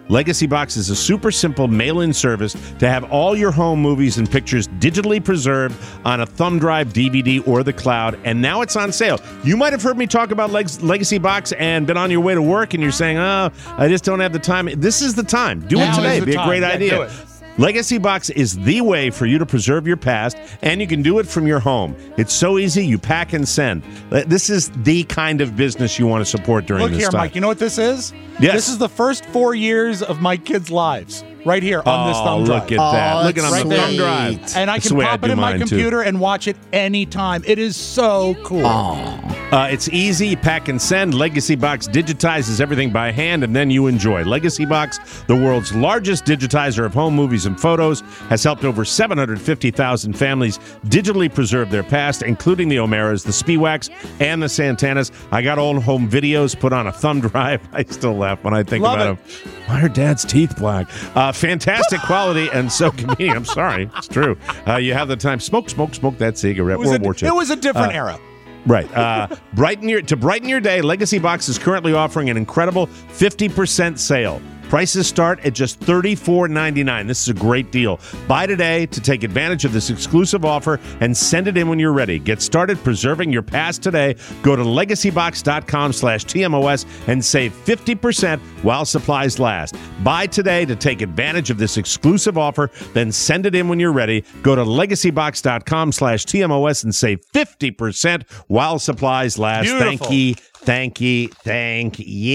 Legacy Box is a super simple mail-in service to have all your home movies and pictures digitally preserved on a thumb drive, D V D, or the cloud, and now it's on sale. You might have heard me talk about Leg- Legacy Box and been on your way to work, and you're saying, oh, I just don't have the time. This is the time. Do Now it today. is the Be a time. great Yeah, idea. do it. Legacy Box is the way for you to preserve your past, and you can do it from your home. It's so easy. You pack and send. This is the kind of business you want to support during Look this here, time. Mike. You know what this is? Yes. This is the first four years of my kids' lives right here on this Oh, thumb drive. look at that. Oh, Look at it on that's the thumb sweet. drive. And I That's can the way pop I it do in my mine, too. computer and watch it anytime. It is so cool. Uh, it's easy, pack and send. Legacy Box digitizes everything by hand, and then you enjoy. Legacy Box, the world's largest digitizer of home movies and photos, has helped over seven hundred fifty thousand families digitally preserve their past, including the O'Maras, the Spiewaks, and the Santanas. I got old home videos put on a thumb drive. I still laugh when I think Love about it. them. Why are Dad's teeth black? Uh, fantastic quality and so convenient. I'm sorry. It's true. Uh, you have the time. Smoke, smoke, smoke that cigarette. It was, World a, War Two. it was a different Uh, era. Right. Uh, brighten your to brighten your day, Legacy Box is currently offering an incredible fifty percent sale. Prices start at just thirty-four ninety-nine. This is a great deal. Buy today to take advantage of this exclusive offer and send it in when you're ready. Get started preserving your past today. Go to legacybox.com slash TMOS and save fifty percent while supplies last. Buy today to take advantage of this exclusive offer, then send it in when you're ready. Go to legacybox.com slash TMOS and save fifty percent while supplies last. Beautiful. Thank ye. Thank ye. Thank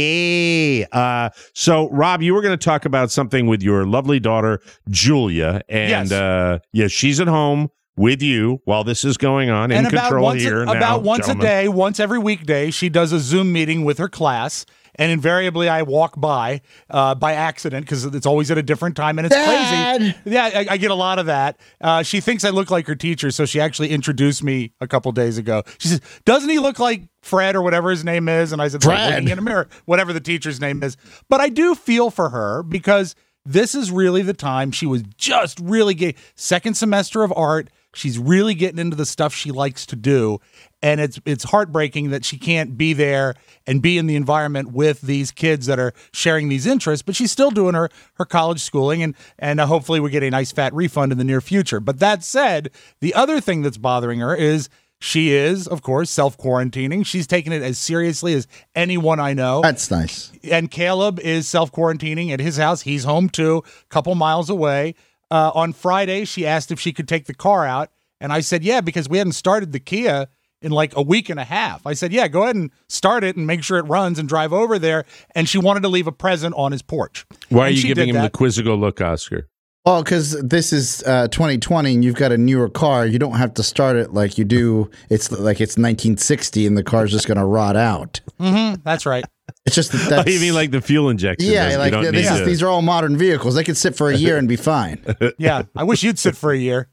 ye. Uh, so, Rob, you were going to talk about something with your lovely daughter, Julia. And, Yes. uh, yeah, she's at home with you while this is going on in and about control once, here. a, now, about once gentlemen. a day, once every weekday, she does a Zoom meeting with her class. And invariably, I walk by uh, by accident because it's always at a different time, and it's Dad! crazy. Yeah, I, I get a lot of that. Uh, she thinks I look like her teacher, so she actually introduced me a couple days ago. She says, "Doesn't he look like Fred or whatever his name is?" And I said, Fred. "Looking in a mirror, whatever the teacher's name is." But I do feel for her because this is really the time she was just really getting second semester of art. She's really getting into the stuff she likes to do. And it's it's heartbreaking that she can't be there and be in the environment with these kids that are sharing these interests, but she's still doing her, her college schooling, and, and uh, hopefully we get a nice fat refund in the near future. But that said, the other thing that's bothering her is she is, of course, self-quarantining. She's taking it as seriously as anyone I know. That's nice. And Caleb is self-quarantining at his house. He's home too, a couple miles away. Uh, on Friday, she asked if she could take the car out, and I said, yeah, because we hadn't started the Kia in like a week and a half. I said, yeah, go ahead and start it and make sure it runs and drive over there. And she wanted to leave a present on his porch. Why are And you she giving did him that. the quizzical look, Oscar? Well, because this is uh, twenty twenty and you've got a newer car, you don't have to start it like you do. It's like it's nineteen sixty and the car's just going to rot out. Mm-hmm, that's right. It's just that Oh, that's, you mean like the fuel injection? yeah, doesn't- you like don't this need is, to- these are all modern vehicles. They could sit for a year and be fine. Yeah, I wish you'd sit for a year.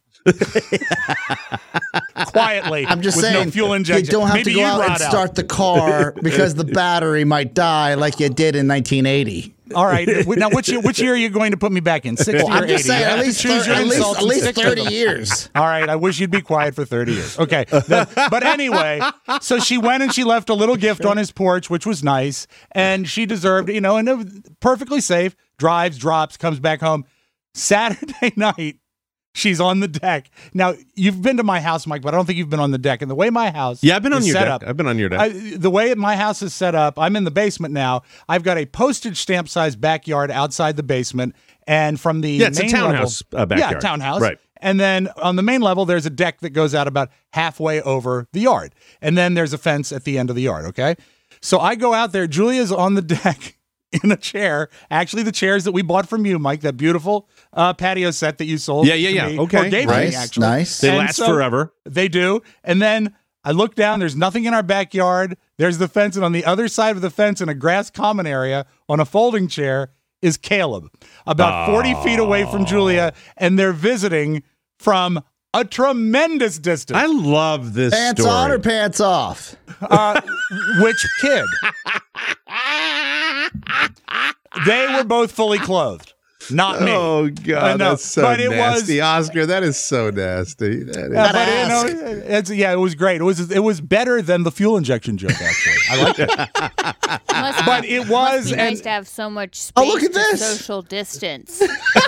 Quietly. I'm just with saying, no fuel injection. you don't have Maybe to go you'd out and rot start the car because the battery might die like you did in nineteen eighty. All right. Now, which year, which year are you going to put me back in? sixty Well, I'm or just eighty? saying, You at have to least choose thir- your at least- insults at and least stick to thirty them. years. All right. I wish you'd be quiet for thirty years. Okay. Then- but anyway, so she went and she left a little gift on his porch, which was nice. And she deserved, you know, and it was perfectly safe. Drives, drops, comes back home. Saturday night, she's on the deck. Now, you've been to my house, Mike, but I don't think you've been on the deck. And the way my house Yeah, I've been on is your set deck. up, I've been on your deck. I, the way my house is set up, I'm in the basement now. I've got a postage stamp size backyard outside the basement. And from the Yeah, it's a main townhouse, level, uh, backyard. Yeah, townhouse. Right. And then on the main level, there's a deck that goes out about halfway over the yard. And then there's a fence at the end of the yard, okay? So I go out there. Julia's on the deck in a chair. Actually, the chairs that we bought from you, Mike, that beautiful uh, patio set that you sold Yeah, yeah, to yeah. me, Okay. or gave Nice, me, actually. nice. They And last so- forever. They do. And then I look down, there's nothing in our backyard. There's the fence, and on the other side of the fence in a grass common area on a folding chair is Caleb, about forty feet away from Julia, and they're visiting from a tremendous distance. I love this Pants story. on or pants off? Uh, which kid? They were both fully clothed. not me. Oh God, I know, that's so but it nasty, was, Oscar. That is so nasty. That is uh, but you know, it's yeah, it was great. It was it was better than the fuel injection joke. Actually, I liked it. Must, but it was must be and, nice to have so much space Oh, look at to this. social distance.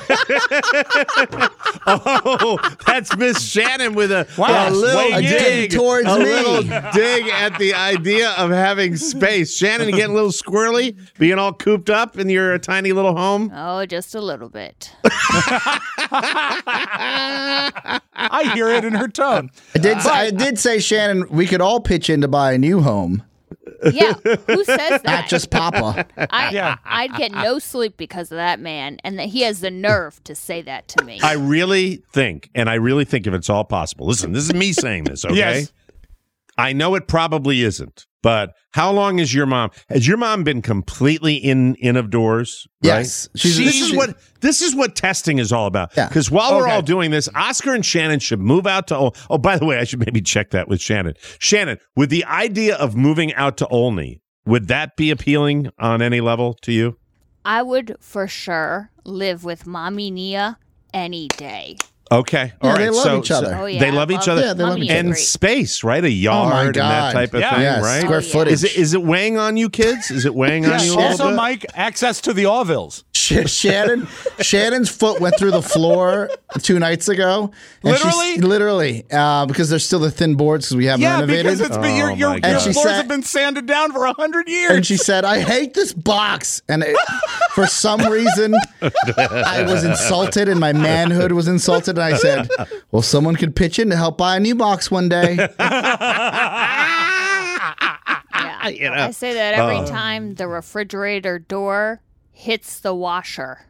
Oh, that's Miss Shannon with a, Wow, a little weighing in dig towards a me. little dig at the idea of having space. Shannon, you getting a little squirrely, being all cooped up in your tiny little home? Oh, just a little bit. I hear it in her tone. I did. I did say, Shannon, we could all pitch in to buy a new home, Yeah, who says that? not just Papa. I, Yeah. I'd get no sleep because of that man, and that he has the nerve to say that to me. I really think, and I really think if it's all possible, listen, this is me saying this, okay? Yes. I know it probably isn't, but how long is your mom? Has your mom been completely in in of doors? Right? Yes. She's- this she- is what this is what testing is all about. Yeah. Because while we're Okay. all doing this, Oscar and Shannon should move out to. Ol- Oh, by the way, I should maybe check that with Shannon. Shannon, with the idea of moving out to Olney, would that be appealing on any level to you? I would for sure live with Mommy Nia any day. Okay. All Yeah, right. they love so, each other. so Oh, yeah, they I love each love- other. Yeah, they love Mommy each is And great. space, right? A Oh my yard and that God. type of Yeah. thing, Yes, right? square Oh, yeah. footage. Is it is it weighing on you kids? Is it weighing on Yeah, you a little also, bit? Mike, access to the Orvilles. Sh- Shannon, Shannon's foot went through the floor two nights ago. and she's- Literally? literally, uh, because there's still the thin boards because we haven't Yeah, renovated. because it's been, your, Oh, your, my your God. And she floors said- have been sanded down for a hundred years. And she said, "I hate this box." And it, for some reason, I was insulted, and my manhood was insulted. And I said, "Well, someone could pitch in to help buy a new box one day." Yeah. You know? I say that every Oh. time the refrigerator door hits the washer.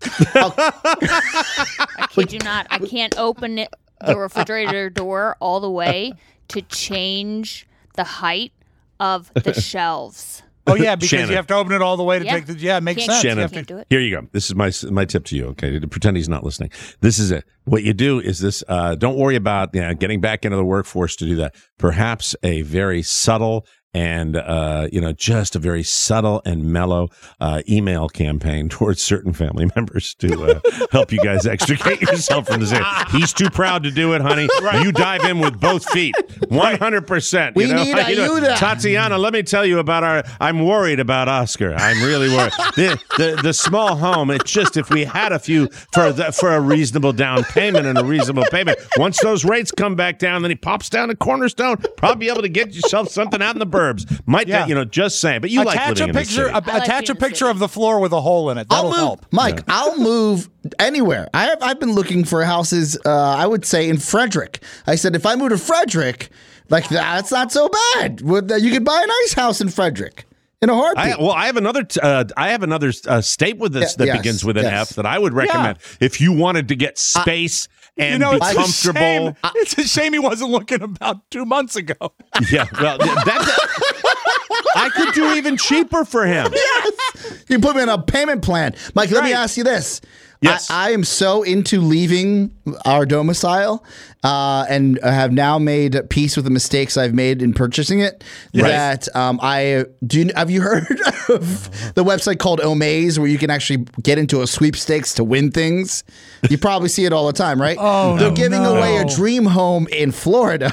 I kid you not. I can't open it, the refrigerator door all the way to change the height of the shelves. oh yeah, because Shannon. you have to open it all the way to Yeah. take the. Yeah, it makes Can't- sense. You Shannon, have to- Can't do it. here you go. This is my my tip to you. Okay, pretend he's not listening. This is it. What you do is this. Uh, don't worry about you know, getting back into the workforce to do that. Perhaps a very subtle and uh, you know just a very subtle and mellow uh, email campaign towards certain family members to uh, help you guys extricate yourself from this. He's too proud to do it, honey. You dive in with both feet, one hundred percent. We you know? need You know, Ayuda. Tatiana, let me tell you about our. I'm worried about Oscar. I'm really worried. the, the the small home. It's just if we had a few for the, for a reasonable down payment and a reasonable payment. Once those rates come back down, then he pops down to Cornerstone. Probably be able to get yourself something out in the burbs. Might Yeah. you know? Just saying. But you like attach living a in the picture. city. a- I like attach being a in the picture city. of the floor with a hole in it. That'll I'll move, help. Mike. I'll move anywhere. I have. I've been looking for houses. Uh, I would say in Frederick. I said if I move to Frederick, like that's not so bad. Would you could buy a nice house in Frederick in a heartbeat? I, well, I have another. T- uh, I have another uh, state with this Yeah, that yes, begins with an yes. F that I would recommend if you wanted to get space and You know, be it's a comfortable. shame. It's a shame he wasn't looking about two months ago. Yeah, well, that I could do even cheaper for him. Yes. You put me in a payment plan. Mike, let me Right. ask you this. Yes. I, I am so into leaving our domicile uh, and have now made peace with the mistakes I've made in purchasing it Right. that um, I do. You, have you heard of the website called Omaze where you can actually get into a sweepstakes to win things? You probably see it all the time, right? Oh, They're no. giving No. away a dream home in Florida.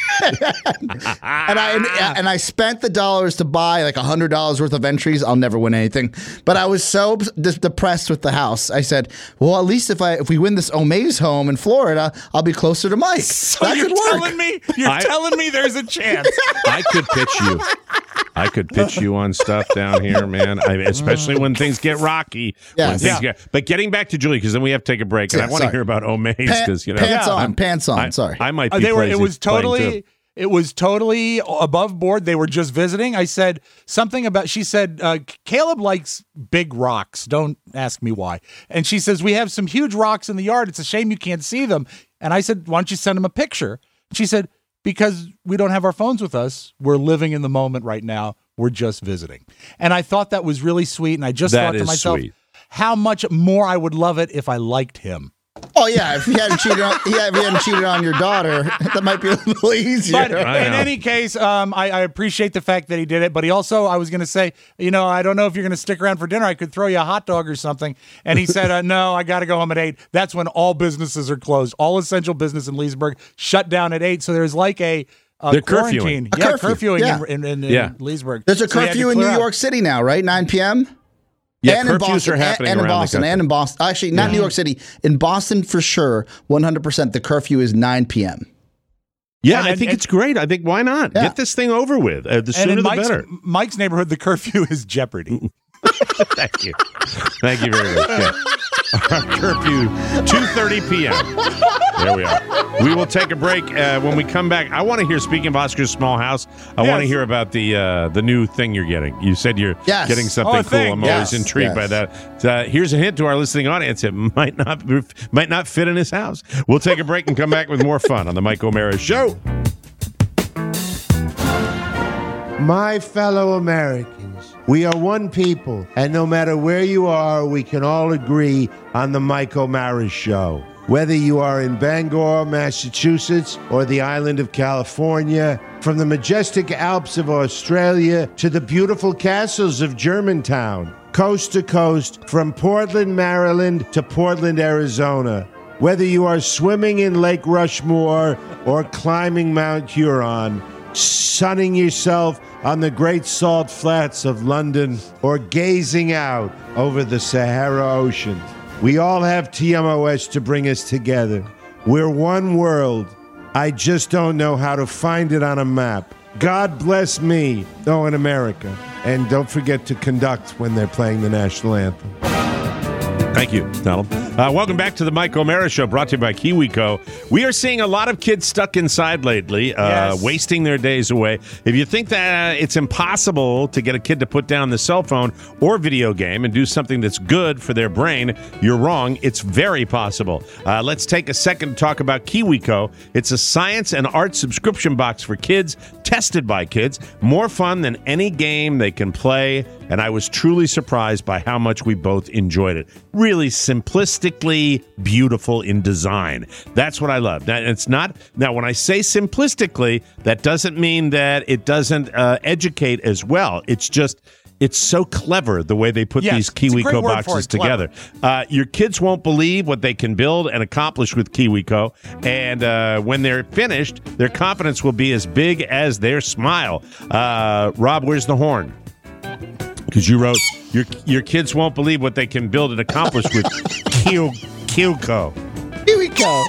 and I and, and I spent the dollars to buy like a hundred dollars worth of entries. I'll never win anything, but I was so d- depressed with the house. I said, "Well, at least if I if we win this Omaze home in Florida, I'll be closer to Mike." So that you're could work. telling me you're I- telling me there's a chance. I could pitch you. I could pitch you on stuff down here, man. I, especially when things get rocky. When Yes. things Yeah. get, but getting back to Julie, because then we have to take a break, and Yeah, I want to sorry. hear about Omaze Pa- because you know pants on, I'm- pants on. I, sorry, I might Uh, be. they were. It crazy was playing totally. too. It was totally above board. They were just visiting. I said something about. She said uh, Caleb likes big rocks. Don't ask me why. And she says we have some huge rocks in the yard. It's a shame you can't see them. And I said, why don't you send him a picture? She said because we don't have our phones with us. We're living in the moment right now. We're just visiting. And I thought that was really sweet. And I just That thought to is myself, sweet. how much more I would love it if I liked him. Oh yeah, if you hadn't cheated on, yeah, if you hadn't cheated on your daughter, that might be a little easier. But in any case, um, I, I appreciate the fact that he did it. But he also, I was going to say, you know, I don't know if you're going to stick around for dinner. I could throw you a hot dog or something. And he said, uh, no, I got to go home at eight. That's when all businesses are closed. All essential business in Leesburg shut down at eight. So there's like a uh, They're quarantine. curfewing. Yeah, A curfew, curfewing yeah. in, in, in, Yeah. in Leesburg. There's a So he had to curfew in clear New out. York City now, right? nine p.m. Yeah, and in curfews Boston, are happening and, and in around the Boston, country. and in Boston. Actually, not Yeah. New York City. In Boston, for sure, one hundred percent. The curfew is nine p.m. Yeah, And- I think and- it's great. I think why not? Yeah. Get this thing over with. Uh, the And sooner in the Mike's, better. Mike's neighborhood, the curfew is Jeopardy. Thank you. Thank you very much. Yeah. Our curfew, two thirty p.m. There we are. We will take a break. Uh, when we come back, I want to hear, speaking of Oscar's Small House, I Yes. want to hear about the uh, the new thing you're getting. You said you're Yes. getting something Oh, a cool. thing. I'm Yes. always intrigued Yes. by that. Uh, here's a hint to our listening audience. It might not, might not fit in his house. We'll take a break and come back with more fun on the Mike O'Mara Show. My fellow Americans, we are one people, and no matter where you are, we can all agree on the Mike O'Mara Show. Whether you are in Bangor, Massachusetts, or the island of California, from the majestic Alps of Australia to the beautiful castles of Germantown, coast to coast, from Portland, Maryland to Portland, Arizona. Whether you are swimming in Lake Rushmore or climbing Mount Huron, sunning yourself on the great salt flats of London, or gazing out over the Sahara Ocean, we all have T M O S to bring us together. We're one world. I just don't know how to find it on a map. God bless me, though, in America. And don't forget to conduct when they're playing the national anthem. Thank you, Donald. Uh, welcome back to the Mike O'Mara Show, brought to you by KiwiCo. We are seeing a lot of kids stuck inside lately, uh, Yes. wasting their days away. If you think that it's impossible to get a kid to put down the cell phone or video game and do something that's good for their brain, you're wrong. It's very possible. Uh, let's take a second to talk about KiwiCo. It's a science and art subscription box for kids, tested by kids. More fun than any game they can play, and I was truly surprised by how much we both enjoyed it. Really simplistically beautiful in design. That's what I love. Now, it's not now when I say simplistically, that doesn't mean that it doesn't uh, educate as well. It's just it's so clever the way they put Yes, these it's a great KiwiCo word for boxes it, clever. together. Uh, your kids won't believe what they can build and accomplish with KiwiCo, and uh, when they're finished, their confidence will be as big as their smile. Uh, Rob, where's the horn? Because you wrote, your your kids won't believe what they can build and accomplish with KiwiCo. KiwiCo.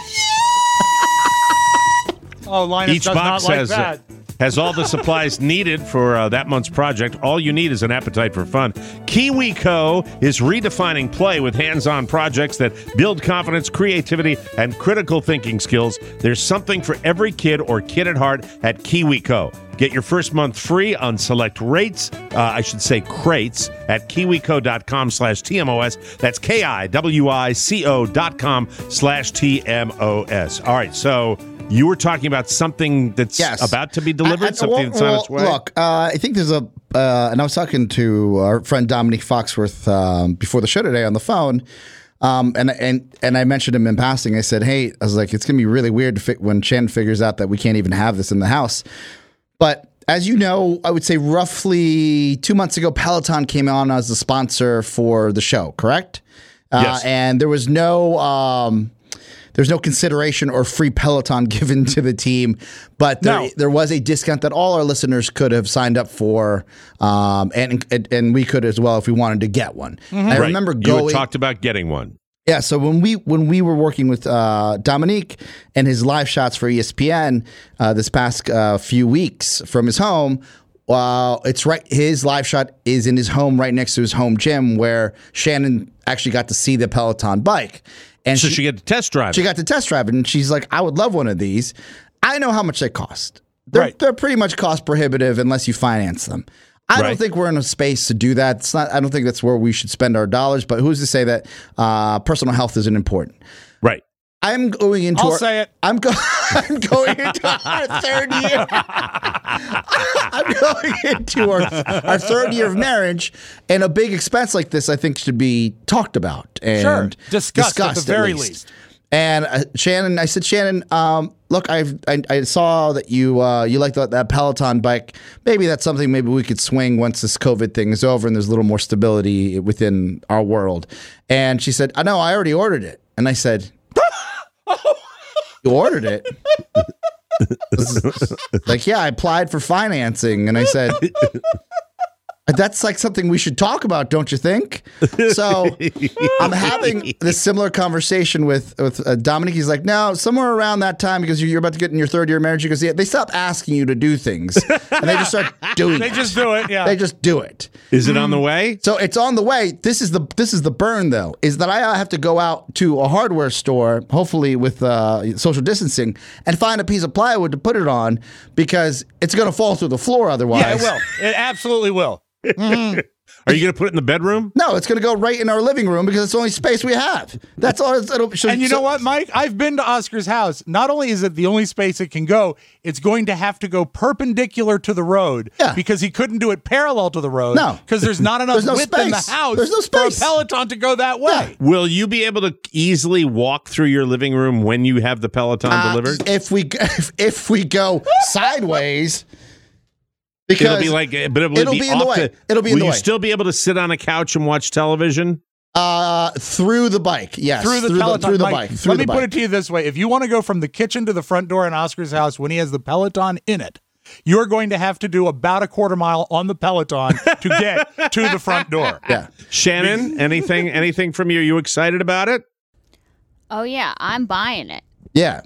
Oh, Linus Each does box not like has, uh, that. has all the supplies needed for uh, that month's project. All you need is an appetite for fun. KiwiCo is redefining play with hands-on projects that build confidence, creativity, and critical thinking skills. There's something for every kid or kid at heart at KiwiCo. Get your first month free on select rates, uh, I should say crates, at kiwico.com slash TMOS. That's K-I-W-I-C-O dot com slash T-M-O-S. All right, so you were talking about something that's Yes. about to be delivered, I- I- something well, that's on its well, way? Look, uh, I think there's a, uh, and I was talking to our friend Dominique Foxworth um, before the show today on the phone, um, and and and I mentioned him in passing. I said, hey, I was like, it's gonna be really weird to fi- when Shannon figures out that we can't even have this in the house. But as you know, I would say roughly two months ago, Peloton came on as the sponsor for the show, correct? Uh, Yes. And there was no. Um, There's no consideration or free Peloton given to the team, but there, No. there was a discount that all our listeners could have signed up for, um, and, and and we could as well if we wanted to get one. I Right. remember You going. had talked about getting one. Yeah, so when we when we were working with uh, Dominique and his live shots for E S P N uh, this past uh, few weeks from his home, uh, it's right. His live shot is in his home, right next to his home gym, where Shannon actually got to see the Peloton bike. And So she got to test drive She it. got to test drive it, and she's like, "I would love one of these." I know how much they cost. They're, Right. they're pretty much cost prohibitive unless you finance them. I Right. don't think we're in a space to do that. It's not. I don't think that's where we should spend our dollars. But who's to say that uh, personal health isn't important? Right. I'm going into. I'll our, say it. I'm, go- I'm going into our third year. I'm going into our, our third year of marriage, and a big expense like this, I think, should be talked about and Sure. Discussed at the very least. least. And uh, Shannon, I said, Shannon, um, look, I've, I I saw that you uh, you like that, that Peloton bike. Maybe that's something maybe we could swing once this COVID thing is over and there's a little more stability within our world. And she said, I know, I already ordered it. And I said, you ordered it? Like, yeah, I applied for financing. And I said, that's like something we should talk about, don't you think? So I'm having this similar conversation with with uh, Dominic. He's like, no, somewhere around that time, because you're about to get in your third year of marriage. He goes, yeah, they stop asking you to do things, and they just start doing They it. just do it, yeah. They just do it. Is it on the way? So it's on the way. This is the this is the burn, though, is that I have to go out to a hardware store, hopefully with uh, social distancing, and find a piece of plywood to put it on because it's going to fall through the floor otherwise. Yeah, it will. It absolutely will. Mm-hmm. Are you going to put it in the bedroom? No, it's going to go right in our living room because it's the only space we have. That's all. It's, it'll, And you know what, Mike? I've been to Oscar's house. Not only is it the only space it can go, it's going to have to go perpendicular to the road Yeah. because he couldn't do it parallel to the road. No. Because there's not enough There's no width in the space. house There's no space. for a Peloton to go that way. Will you be able to easily walk through your living room when you have the Peloton Uh, delivered? If we if, if we go sideways, because It'll be like, but it will it'll be, be in the off way. It'll be in will the you way. still be able to sit on a couch and watch television? uh, through the bike, yes, Through the through Peloton. the, through the Mike, bike. Through let the me bike. put it to you this way. If you want to go from the kitchen to the front door in Oscar's house when he has the Peloton in it, you're going to have to do about a quarter mile on the Peloton to get to the front door. Yeah. Shannon, anything anything from you? Are you excited about it? Oh yeah, I'm buying it. Yeah.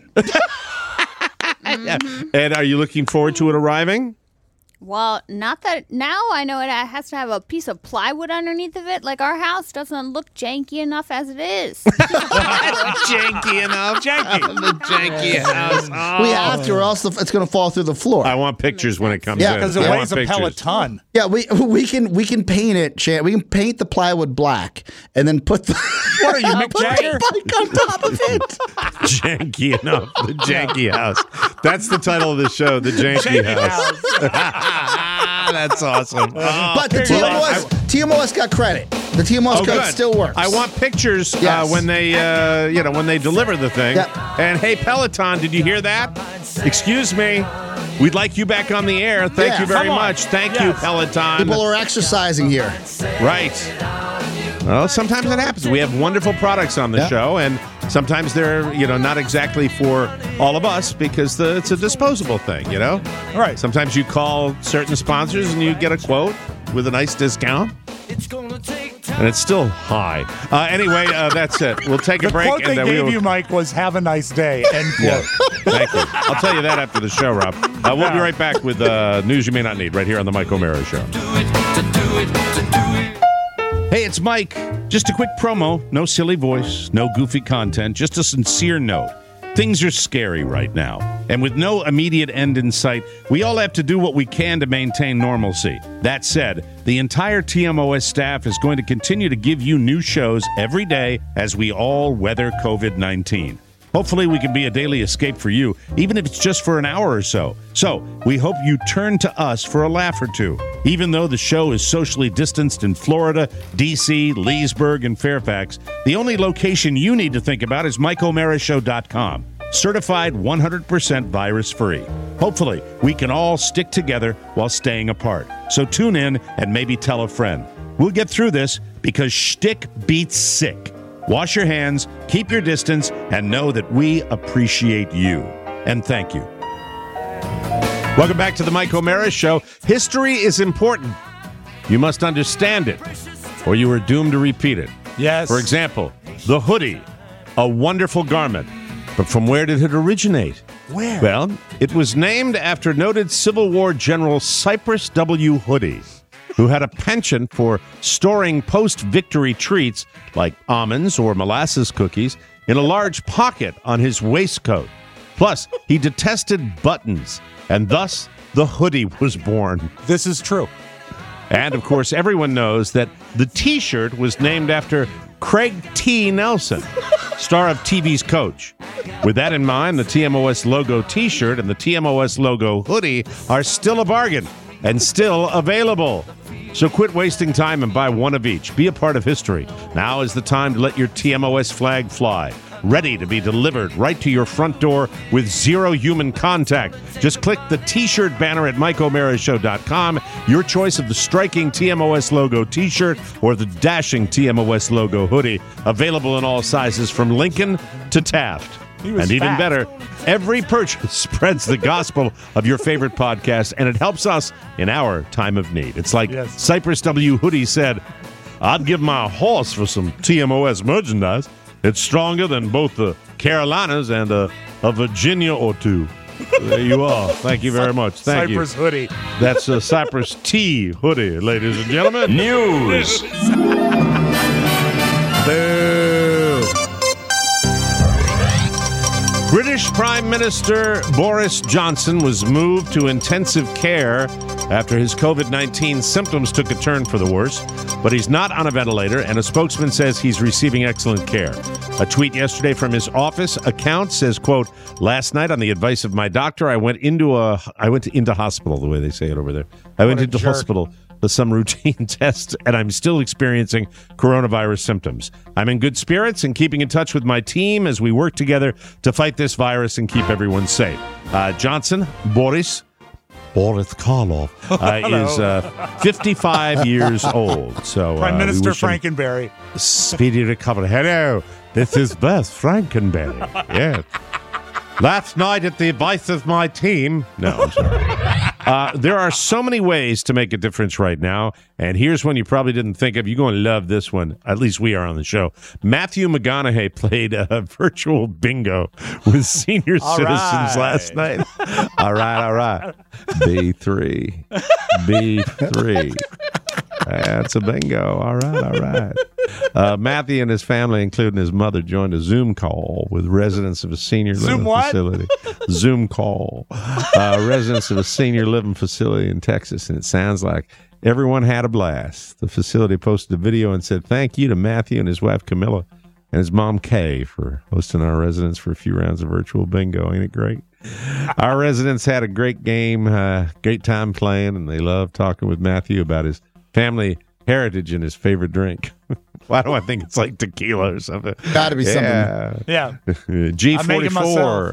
Mhm. And are you looking forward to it arriving? Well, not that now I know it has to have a piece of plywood underneath of it. Like our house doesn't look janky enough as it is. Janky enough. Janky. The janky house. Oh. We have to, or else the, it's going to fall through the floor. I want pictures when it comes Yeah, in. Because it I weighs want a pictures. Peloton. Yeah, we we can we can paint it. Shan- We can paint the plywood black and then put the What are you, Mick put Jagger? the bike on top of it. Janky enough. The janky house. That's the title of the show, The Janky, Janky House. That's awesome. Oh. But the T M O S T M O S got credit. The T M O S Oh, code good. still works. I want pictures uh, Yes. when they, uh, you know, when they deliver the thing. Yep. And hey, Peloton, did you hear that? Excuse me, we'd like you back on the air. Thank Yeah, you very come on. much. Thank you, Yes. Peloton. People are exercising here. Right. Well, sometimes it happens. We have wonderful products on the Yeah. show, and sometimes they're, you know, not exactly for all of us because the, it's a disposable thing, you know? All right. Sometimes you call certain sponsors and you get a quote with a nice discount. And it's still high. Uh, anyway, uh, that's it. We'll take a The break. quote they and then gave we'll... you, Mike, was "Have a nice day." End quote. Yeah. Thank you. I'll tell you that after the show, Rob. Uh, we'll be right back with uh, news you may not need right here on the Mike O'Mara Show. Hey, it's Mike. Just a quick promo. No silly voice, no goofy content, just a sincere note. Things are scary right now, and with no immediate end in sight, we all have to do what we can to maintain normalcy. That said, the entire T M O S staff is going to continue to give you new shows every day as we all weather COVID nineteen. Hopefully, we can be a daily escape for you, even if it's just for an hour or so. So, we hope you turn to us for a laugh or two. Even though the show is socially distanced in Florida, D C, Leesburg, and Fairfax, the only location you need to think about is Mike O'Mara Show dot com. Certified one hundred percent virus-free. Hopefully, we can all stick together while staying apart. So tune in and maybe tell a friend. We'll get through this because shtick beats sick. Wash your hands, keep your distance, and know that we appreciate you. And thank you. Welcome back to the Mike O'Mara Show. History is important. You must understand it, or you are doomed to repeat it. Yes. For example, the hoodie, a wonderful garment. But from where did it originate? Where? Well, it was named after noted Civil War General Cypress W. Hoodie, who had a penchant for storing post-victory treats like almonds or molasses cookies in a large pocket on his waistcoat. Plus, he detested buttons, and thus the hoodie was born. This is true. And, of course, everyone knows that the T-shirt was named after Craig T. Nelson, star of T V's Coach. With that in mind, the T M O S logo T-shirt and the T M O S logo hoodie are still a bargain and still available. So quit wasting time and buy one of each. Be a part of history. Now is the time to let your T M O S flag fly. ready to be delivered right to your front door with zero human contact. Just click the T-shirt banner at Mike O'Mara Show dot com. Your choice of the striking T M O S logo T-shirt or the dashing T M O S logo hoodie. Available in all sizes from Lincoln to Taft. And even fat. better, every purchase spreads the gospel of your favorite podcast, and it helps us in our time of need. It's like Yes. Cypress W. Hoodie said, I'd give my horse for some T M O S merchandise. It's stronger than both the Carolinas and a, a Virginia or two. There you are. Thank you very much. Thank Cypress you. hoodie. That's a Cypress T hoodie, ladies and gentlemen. News. Boo. British Prime Minister Boris Johnson was moved to intensive care after his COVID nineteen symptoms took a turn for the worse, but he's not on a ventilator, and a spokesman says he's receiving excellent care. A tweet yesterday from his office account says, quote, last night on the advice of my doctor, I went into a I went into hospital, the way they say it over there. I went a into jerk. hospital for some routine tests, and I'm still experiencing coronavirus symptoms. I'm in good spirits and keeping in touch with my team as we work together to fight this virus and keep everyone safe. Uh, Johnson, Boris, Boris Karloff, uh, is uh, fifty-five years old. So Prime uh, Minister we wish him Frankenberry. speedy recovery. Hello, this is Beth Frankenberry. Yes. Last night at the advice of my team. No, I'm sorry. Uh, there are so many ways to make a difference right now, and here's one you probably didn't think of. You're going to love this one. At least we are on the show. Matthew McConaughey played a virtual bingo with senior All citizens right. last night. All right, all right. B three. B three. That's a bingo. All right, all right. Uh, Matthew and his family, including his mother, joined a Zoom call with residents of a senior Zoom living what? facility. Zoom call. Uh, residents of a senior living facility in Texas, and it sounds like everyone had a blast. The facility posted a video and said thank you to Matthew and his wife Camilla and his mom Kay for hosting our residents for a few rounds of virtual bingo. Ain't it great? Our residents had a great game, uh, great time playing, and they loved talking with Matthew about his family heritage and his favorite drink. Why do I think it's like tequila or something? Got to be Yeah. Yeah. G I'm making forty-four.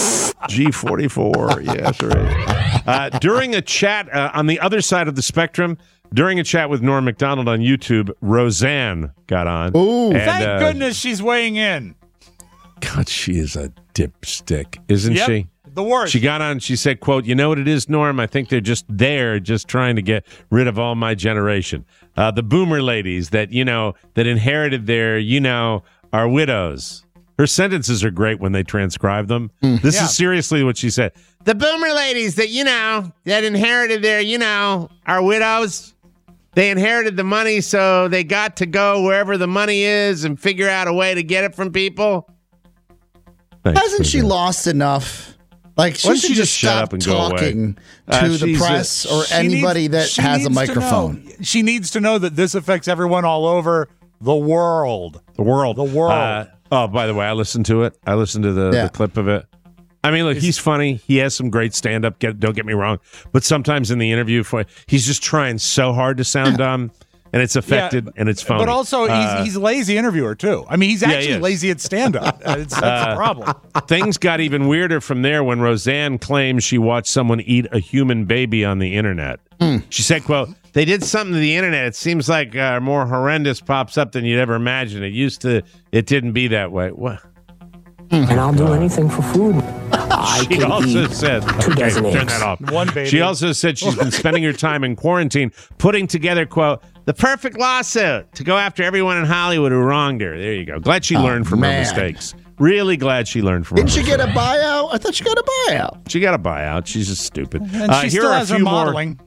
G forty-four. Yeah, sure is. Uh, during a chat uh, on the other side of the spectrum, during a chat with Norm Macdonald on YouTube, Roseanne got on. Ooh. And, Thank uh, goodness she's weighing in. God, she is a dipstick, isn't Yep. she? The worst. She got on and she said, quote, you know what it is, Norm? I think they're just there, just trying to get rid of all my generation. Uh, the boomer ladies that, you know, that inherited their, you know, are widows. Her sentences are great when they transcribe them. This Yeah. is seriously what she said. The boomer ladies that, you know, that inherited their, you know, are widows. They inherited the money, so they got to go wherever the money is and figure out a way to get it from people. Thanks Hasn't for she that. lost enough? Like, she Why don't should she just just shut stop up and go away? talking to Uh, the she's a- press or She anybody needs- that she has a needs to microphone. know- She needs to know that this affects everyone all over the world. The world. The world. Uh, oh, by the way, I listened to it. I listened to the, Yeah. the clip of it. I mean, look, he's funny. He has some great stand-up. Get, don't get me wrong. But sometimes in the interview, for he's just trying so hard to sound dumb, and it's affected, and it's phony. But also, Uh, he's he's a lazy interviewer too. I mean, he's Yeah, he actually is. lazy at stand-up. It's, that's the problem. Things got even weirder from there when Roseanne claims she watched someone eat a human baby on the internet. She said, quote, they did something to the internet. It seems like uh, more horrendous pops up than you'd ever imagine. It used to, it didn't be that way. What? And I'll do anything for food. I She can also eat said, two okay, dozen turn eggs. that off. One baby. She also said she's been spending her time in quarantine putting together, quote, the perfect lawsuit to go after everyone in Hollywood who wronged her. There you go. Glad she Oh, learned from her man. mistakes. Really glad she learned from Didn't her she get a mistakes. buyout? I thought she got a buyout. She got a buyout. She's just stupid. And Uh, she here still are a has her few more- modeling.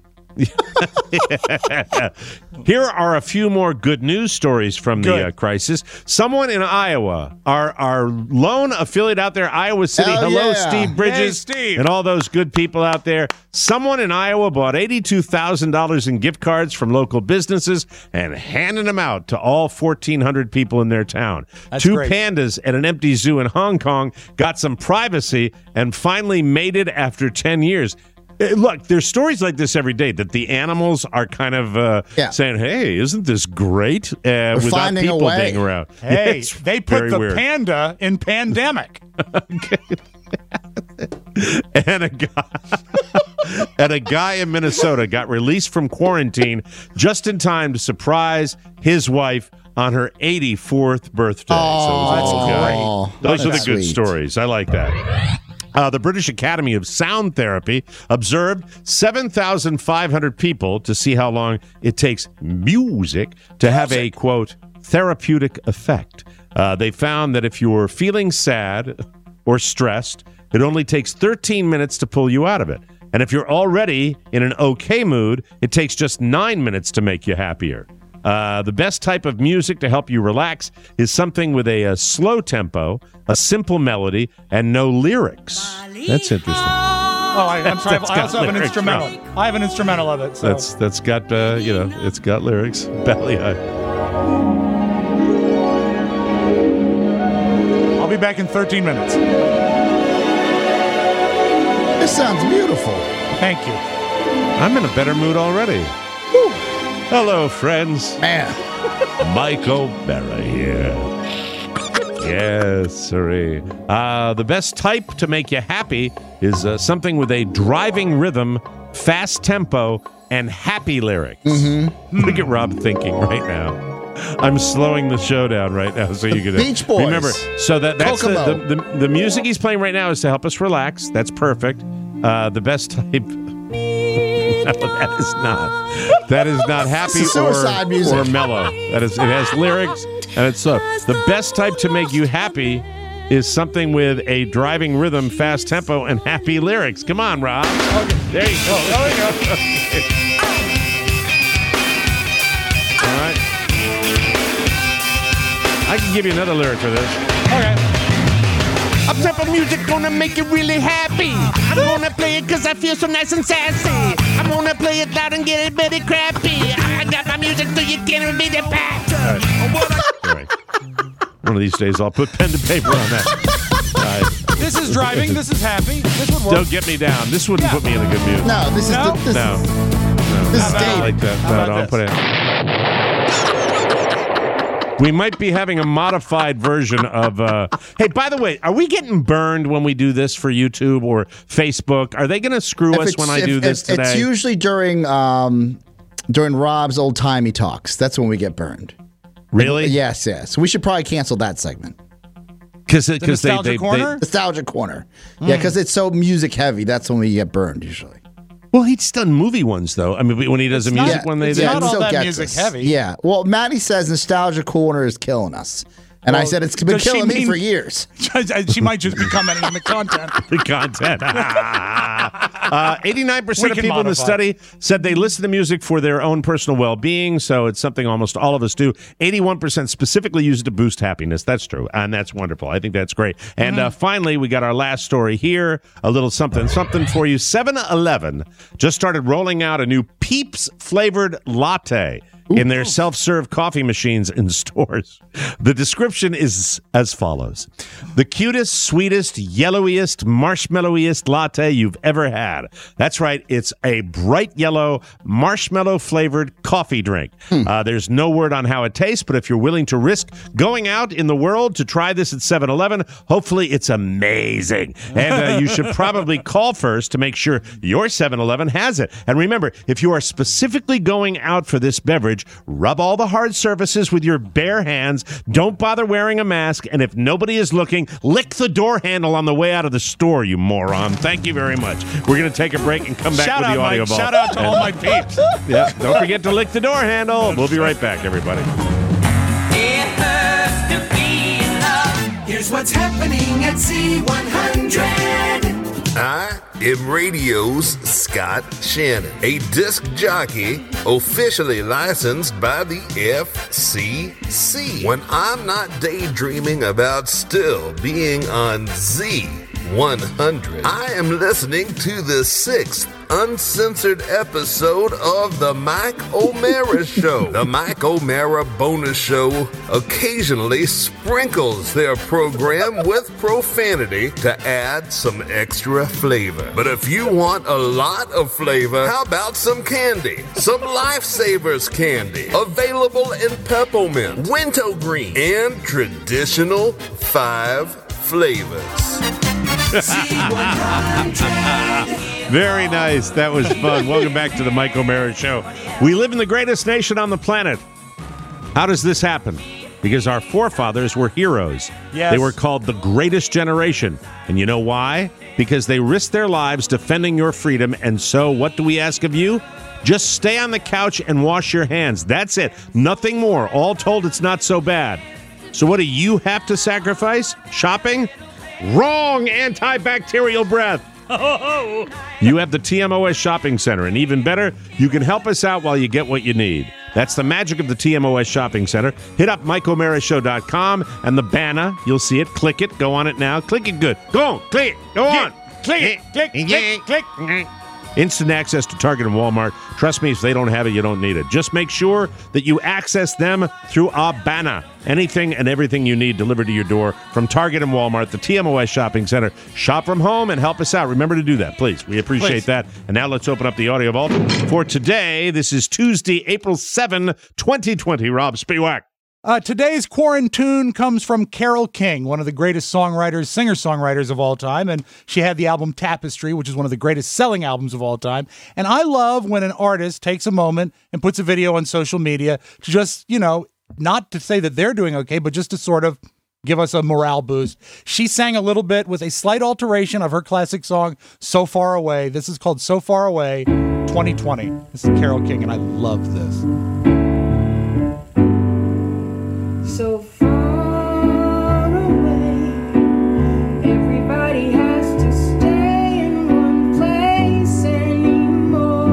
Here are a few more good news stories from the Good. uh, crisis. Someone in Iowa, our our lone affiliate out there, Iowa City. Hell Hello, yeah. Steve Bridges, Yay, Steve. and all those good people out there. Someone in Iowa bought eighty-two thousand dollars in gift cards from local businesses and handed them out to all fourteen hundred people in their town. That's Two great. pandas at an empty zoo in Hong Kong got some privacy and finally mated after ten years. Uh, Look, there's stories like this every day that the animals are kind of uh, Yeah. saying, "Hey, isn't this great?" Uh, without finding a people way. being around. Hey, Yeah, it's they put very the weird. panda in pandemic. and a guy and a guy in Minnesota got released from quarantine just in time to surprise his wife on her eighty-fourth birthday. Oh, that's great. Those are the That's good sweet. stories. I like that. Uh, the British Academy of Sound Therapy observed seven thousand five hundred people to see how long it takes music to have a, quote, therapeutic effect. Uh, they found that if you're feeling sad or stressed, it only takes thirteen minutes to pull you out of it. And if you're already in an okay mood, it takes just nine minutes to make you happier. Uh, the best type of music to help you relax is something with a, a slow tempo, a simple melody, and no lyrics. That's interesting. Oh, I, I'm sorry. That's I got also have an lyrics, instrumental. Rob. I have an instrumental of it. So. That's that's got uh, you know it's got lyrics. Belly high. I'll be back in thirteen minutes. This sounds beautiful. Thank you. I'm in a better mood already. Hello, friends. Man. Mike O'Mara here. Yes, sirree. Uh, the best type to make you happy is uh, something with a driving rhythm, fast tempo, and happy lyrics. Mm-hmm. Look at Rob thinking right now. I'm slowing the show down right now so you can Beach Boys. remember. So that that's the, Kokomo. the, the the music he's playing right now is to help us relax. That's perfect. Uh, the best type. No, that is not. That is not happy It's suicide or, music. or mellow. That is. It has lyrics and it's so. The best type to make you happy is something with a driving rhythm, fast tempo, and happy lyrics. Come on, Rob. There you go. There you go. All right. I can give you another lyric for this. Okay. Up type of music gonna make you really happy. I'm gonna play it cause I feel so nice and sassy. I'm gonna play it loud and get it very crappy. I got my music so you can't beat it back. All right. One of these days I'll put pen to paper on that. All right. This is driving. This is happy. This would work. Don't get me down. This wouldn't Yeah. put me in a good mood. No, this is No? the, this No. is No. This is I don't dated. like that. How No, about don't this? put it. We might be having a modified version of. Uh, hey, by the way, are we getting burned when we do this for YouTube or Facebook? Are they going to screw If us it's- when I if- do this if- today? It's usually during um, during Rob's old timey talks. That's when we get burned. Really? Yes, yes. We should probably cancel that segment. Because they, Nostalgia they, Corner? they Nostalgia Corner. Yeah, because it's so music heavy. That's when we get burned usually. well, he's done movie ones though. I mean, when he does a not- music one, they it's they- not it all still that gets music us. heavy. Yeah. Well, Maddie says Nostalgia Corner is killing us. And I Well, said it's been does she killing me mean- for years. She might just be commenting on the content. the content. uh, eighty-nine percent We of can people in the modify. study said they listen to music for their own personal well-being, so it's something almost all of us do. eighty-one percent specifically use it to boost happiness. That's true, and that's wonderful. I think that's great. And Mm-hmm. uh, finally, we got our last story here, a little something, something for you. seven eleven just started rolling out a new Peeps-flavored latte in their self-serve coffee machines in stores. The description is as follows. The cutest, sweetest, yellowiest, marshmallowiest latte you've ever had. That's right. It's a bright yellow, marshmallow-flavored coffee drink. Uh, there's no word on how it tastes, but if you're willing to risk going out in the world to try this at seven eleven, hopefully it's amazing. And uh, you should probably call first to make sure your seven eleven has it. And remember, if you are specifically going out for this beverage, rub all the hard surfaces with your bare hands. Don't bother wearing a mask. And if nobody is looking, lick the door handle on the way out of the store, you moron. Thank you very much. We're going to take a break and come back Shout with out, the audio Mike. ball. Shout out to all my peeps. Yeah, don't forget to lick the door handle. We'll be right back, everybody. It hurts to be in love. Here's what's happening at Z one hundred. I am radio's Scott Shannon, a disc jockey officially licensed by the F C C. When I'm not daydreaming about still being on Z one hundred, I am listening to the sixth uncensored episode of The Mike O'Mara Show. The Mike O'Mara Bonus Show occasionally sprinkles their program with profanity to add some extra flavor. But if you want a lot of flavor, how about some candy? Some Lifesavers candy, available in peppermint, wintergreen, and traditional five flavors. Very nice. That was fun. Welcome back to the Mike O'Mara Show. We live in the greatest nation on the planet. How does this happen? Because our forefathers were heroes. Yes. They were called the greatest generation. And you know why? Because they risked their lives defending your freedom. And so what do we ask of you? Just stay on the couch and wash your hands. That's it. Nothing more. All told, it's not so bad. So what do you have to sacrifice? Shopping? Wrong, antibacterial breath. You have the T M O S Shopping Center, and even better, you can help us out while you get what you need. That's the magic of the T M O S Shopping Center. Hit up Mike O'Mara Show dot com and the banner. You'll see it. Click it. Go on it now. Click it good. Go on. Click it. Go on. Click it. Click, click, click. Instant access to Target and Walmart. Trust me, if they don't have it, you don't need it. Just make sure that you access them through our banner. Anything and everything you need delivered to your door from Target and Walmart, the T M O S Shopping Center. Shop from home and help us out. Remember to do that, please. We appreciate Please. that. And now let's open up the audio vault for today. This is Tuesday, April seventh, twenty twenty. Rob Spiewak. Uh, today's Quarantune comes from Carole King, one of the greatest songwriters, singer-songwriters of all time, and she had the album Tapestry, which is one of the greatest selling albums of all time. And I love when an artist takes a moment and puts a video on social media to just, you know, not to say that they're doing okay, but just to sort of give us a morale boost. She sang a little bit with a slight alteration of her classic song, So Far Away. This is called So Far Away twenty twenty. This is Carole King, and I love this. So far away, everybody has to stay in one place anymore.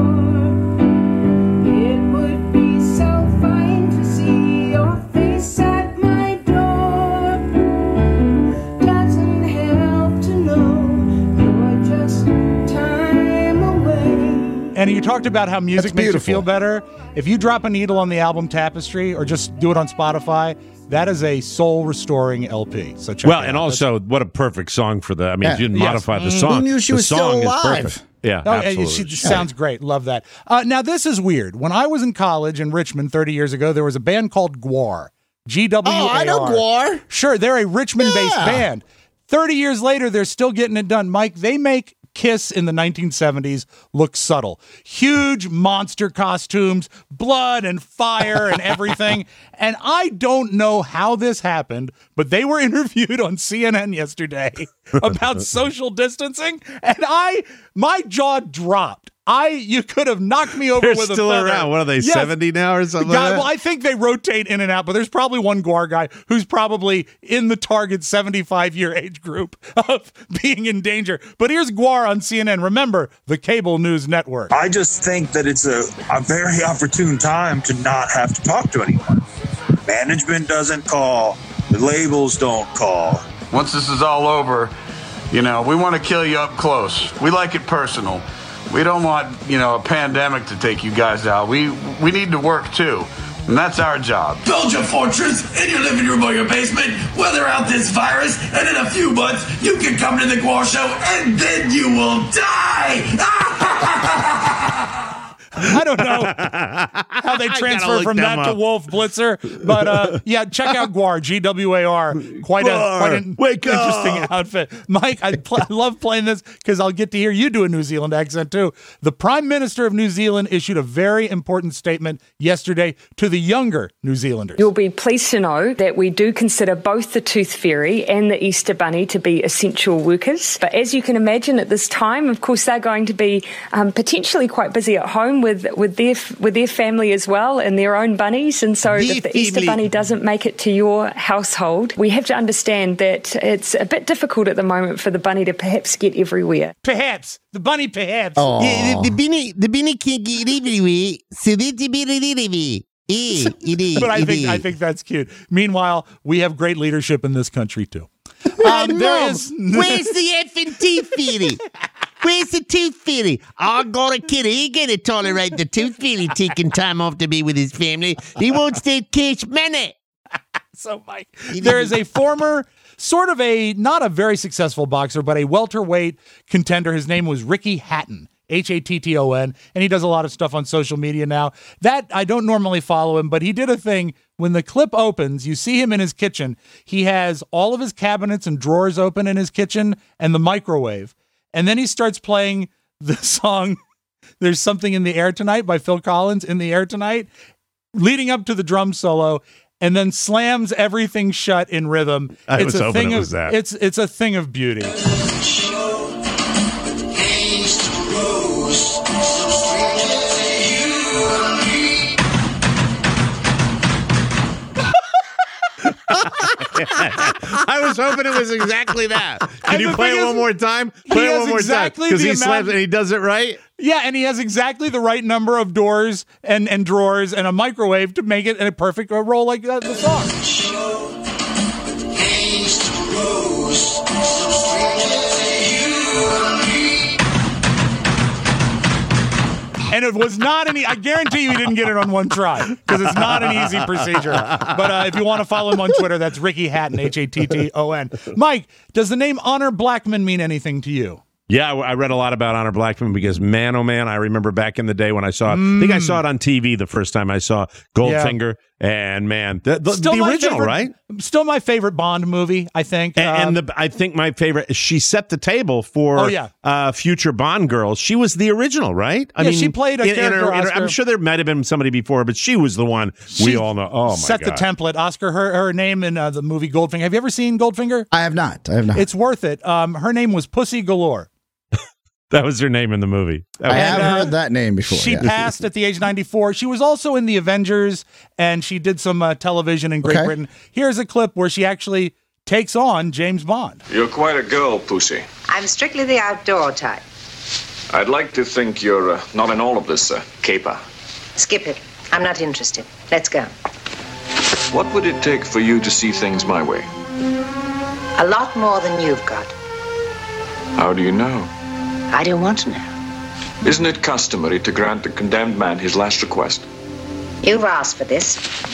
It would be so fine to see your face at my door. Doesn't help to know you're just time away. And you talked about how music That's makes you beautiful. feel better. If you drop a needle on the album Tapestry or just do it on Spotify, that is a soul-restoring L P. So check Well, it out. and also, what a perfect song for the. I mean, Yeah. you didn't Yes. modify the Mm. song. Who knew she the was still song is alive? perfect. Yeah, Oh, absolutely. She just sounds great. Love that. Uh, now, this is weird. When I was in college in Richmond thirty years ago, there was a band called Gwar. G W A R. Oh, I know Gwar. Sure, they're a Richmond-based Yeah. band. thirty years later, they're still getting it done. Mike, they make Kiss in the nineteen seventies look subtle. Huge monster costumes, blood and fire and everything. And I don't know how this happened, but they were interviewed on C N N yesterday about social distancing, and I my jaw dropped. I you could have knocked me over They're with a still feather. around. What are they, Yes. seventy now or something God, like that? well, I think they rotate in and out, but there's probably one Gwar guy who's probably in the target seventy-five year age group of being in danger. But here's Gwar on C N N. Remember, the cable news network. I just think that it's a, a very opportune time to not have to talk to anyone. Management doesn't call. The labels don't call. Once this is all over, you know, we want to kill you up close. We like it personal. We don't want, you know, a pandemic to take you guys out. We we need to work too. And that's our job. Build your fortress in your living room or your basement, weather out this virus, and in a few months, you can come to the Gwar Show, and then you will die! I don't know how they transfer look from them that to up. Wolf Blitzer, but uh, yeah, check out Gwar, G W A R. Quite a Gwar, quite an wake interesting up. outfit. Mike, I, pl- I love playing this because I'll get to hear you do a New Zealand accent too. The Prime Minister of New Zealand issued a very important statement yesterday to the younger New Zealanders. You'll be pleased to know that we do consider both the Tooth Fairy and the Easter Bunny to be essential workers. But as you can imagine at this time, of course, they're going to be um, potentially quite busy at home with, with their with their family as well and their own bunnies. And so The if the Easter family. Bunny doesn't make it to your household, we have to understand that it's a bit difficult at the moment for the bunny to perhaps get everywhere. Perhaps. The bunny perhaps. Oh. Yeah, the, the bunny, the bunny can't get everywhere, so that's a bit of everywhere. Eh, it is, But I it think is. I think that's cute. Meanwhile, we have great leadership in this country too. Um, there is where's the effing Tooth Fairy? Where's the tooth fairy? I got a kid. He ain't gonna tolerate the tooth fairy taking time off to be with his family. He wants that cash money. So, Mike, there is a former, sort of a, not a very successful boxer, but a welterweight contender. His name was Ricky Hatton, H A T T O N, and he does a lot of stuff on social media now. That, I don't normally follow him, but he did a thing. When the clip opens, you see him in his kitchen. He has all of his cabinets and drawers open in his kitchen and the microwave. And then he starts playing the song, There's Something in the Air Tonight by Phil Collins, In the Air Tonight, leading up to the drum solo. And then slams everything shut in rhythm. I it's was a hoping thing it of, was that. It's it's a thing of beauty. I was hoping it was exactly that. Can And you the play thing it is, one more time? he Play it has one more exactly time. Because the he amount- slams and he does it right. Yeah, and he has exactly the right number of doors and, and drawers and a microwave to make it in a perfect uh, roll like that, the song. And it was not any, I guarantee you he didn't get it on one try because it's not an easy procedure. But uh, if you want to follow him on Twitter, that's Ricky Hatton, H A T T O N. Mike, does the name Honor Blackman mean anything to you? Yeah, I read a lot about Honor Blackman because, man, oh, man, I remember back in the day when I saw it. Mm. I think I saw it on T V the first time I saw Goldfinger. Yeah. And, man, the, the, the original, favorite, right? Still my favorite Bond movie, I think. And, um, and the, I think my favorite, she set the table for oh, yeah. uh, future Bond girls. She was the original, right? I yeah, mean, she played a in, character. in her, in her, Oscar. I'm sure there might have been somebody before, but she was the one she we all know. Oh, my set God. the template. Oscar, her, her name in uh, the movie Goldfinger. Have you ever seen Goldfinger? I have not. I have not. It's worth it. Um, her name was Pussy Galore. That was her name in the movie. I have uh, heard that name before. She yeah. passed at the age of ninety-four. She was also in the Avengers, and she did some uh, television in Great Okay. Britain. Here's a clip where she actually takes on James Bond. You're quite a girl, Pussy. I'm strictly the outdoor type. I'd like to think you're uh, not in all of this uh, caper. Skip it. I'm not interested. Let's go. What would it take for you to see things my way? A lot more than you've got. How do you know? I don't want to know. Isn't it customary to grant the condemned man his last request? You've asked for this.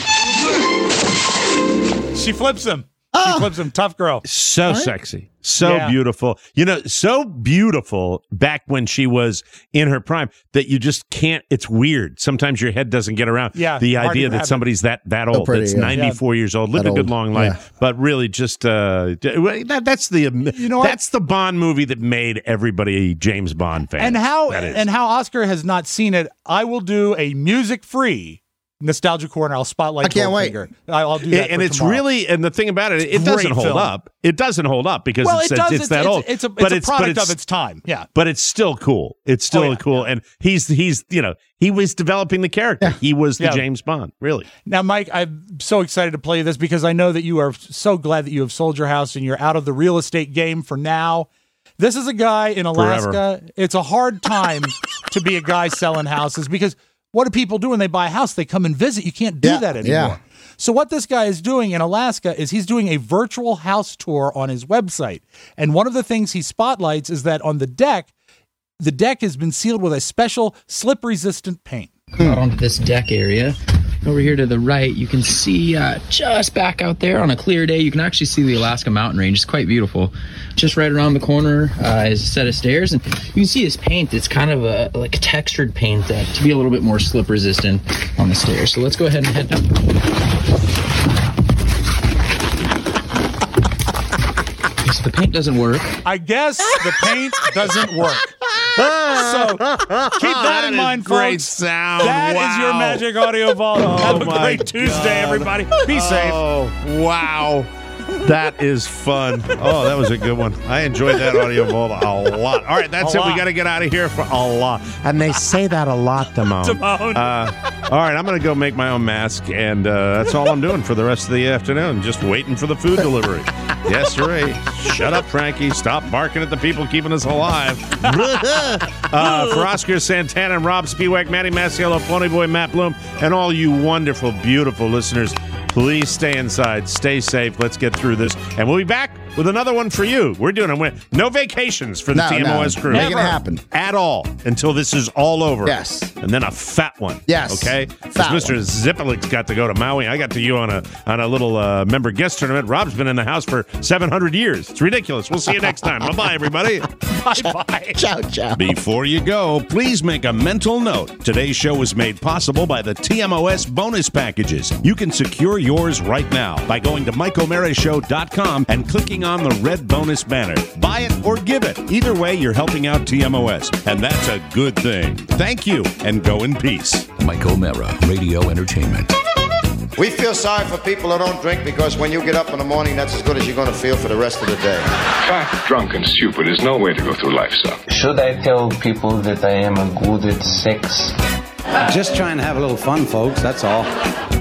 She flips him. She flips him. Tough girl. So Right? sexy. So Yeah. beautiful. You know, so beautiful back when she was in her prime that you just can't, it's weird. Sometimes your head doesn't get around Yeah, the hard to idea grab that it. somebody's that, that So old, pretty, that's yeah. ninety-four years old, lived That a good old, long life, yeah. but really just, uh, that, that's the, You know what? that's the Bond movie that made everybody a James Bond fan. And how That is. and how Oscar has not seen it, I will do a music-free Nostalgia Corner. I'll spotlight I can't wait. Goldfinger. I- I'll do that and for it's tomorrow. really, and the thing about it, it It's doesn't great hold film. up. It doesn't hold up because Well, it's, it does. it's, It's, that it's, old. it's a, it's but a it's, but product it's, of its time. Yeah. but it's still cool. It's still Oh, yeah, cool, and he's he's you know he was developing the character. He was the Yeah. James Bond, really. Now, Mike, I'm so excited to play this because I know that you are so glad that you have sold your house and you're out of the real estate game for now. This is a guy in Alaska. Forever. It's a hard time to be a guy selling houses because what do people do when they buy a house? They come and visit. You can't do Yeah, that anymore. yeah. So what this guy is doing in Alaska is he's doing a virtual house tour on his website. And one of the things he spotlights is that on the deck, the deck has been sealed with a special slip-resistant paint. Out onto this deck area. Over here to the right, you can see uh, just back out there on a clear day, you can actually see the Alaska mountain range. It's quite beautiful. Just right around the corner uh, is a set of stairs, and you can see this paint. It's kind of a like a textured paint uh, to be a little bit more slip resistant on the stairs. So let's go ahead and head down. So the paint doesn't work. I guess the paint doesn't work. So keep that, That in is mind, great folks. sound. That is your Wow. Magic Audio Vault. Have a my great Tuesday, God. everybody. Be safe. Oh, wow. That is fun. Oh, that was a good one. I enjoyed that audio vault a lot. All right, that's A it. We lot. got to get out of here for a lot. And they say that a lot, Timon. Timon. Uh, all right, I'm going to go make my own mask, and uh, that's all I'm doing for the rest of the afternoon, just waiting for the food delivery. Yes, sir. Shut up, Frankie. Stop barking at the people keeping us alive. uh, for Oscar Santana and Rob Spiewak, Matty Masiello, Pony Boy, Matt Bloom, and all you wonderful, beautiful listeners, please stay inside, stay safe. Let's get through this. And we'll be back with another one for you. We're doing it. No vacations for the No, T M O S no. crew. Make it happen. At all until this is all over. Yes. And then a fat one. Yes. Okay? Fat Mister Zipelik's got to go to Maui. I got to you on a on a little uh, member guest tournament. Rob's been in the house for seven hundred years. It's ridiculous. We'll see you next time. Bye-bye, everybody. Bye-bye. Ciao, ciao. Before you go, please make a mental note. Today's show was made possible by the T M O S bonus packages. You can secure yours right now by going to mike o'mara show dot com and clicking on the red bonus banner. Buy it or give it. Either way, you're helping out T M O S, and that's a good thing. Thank you, and go in peace. Mike O'Mara, Radio Entertainment. We feel sorry for people who don't drink because when you get up in the morning, that's as good as you're going to feel for the rest of the day. Fat, drunk, and stupid is no way to go through life, son. Should I tell people that I am a good at sex? Just trying to have a little fun, folks, that's all.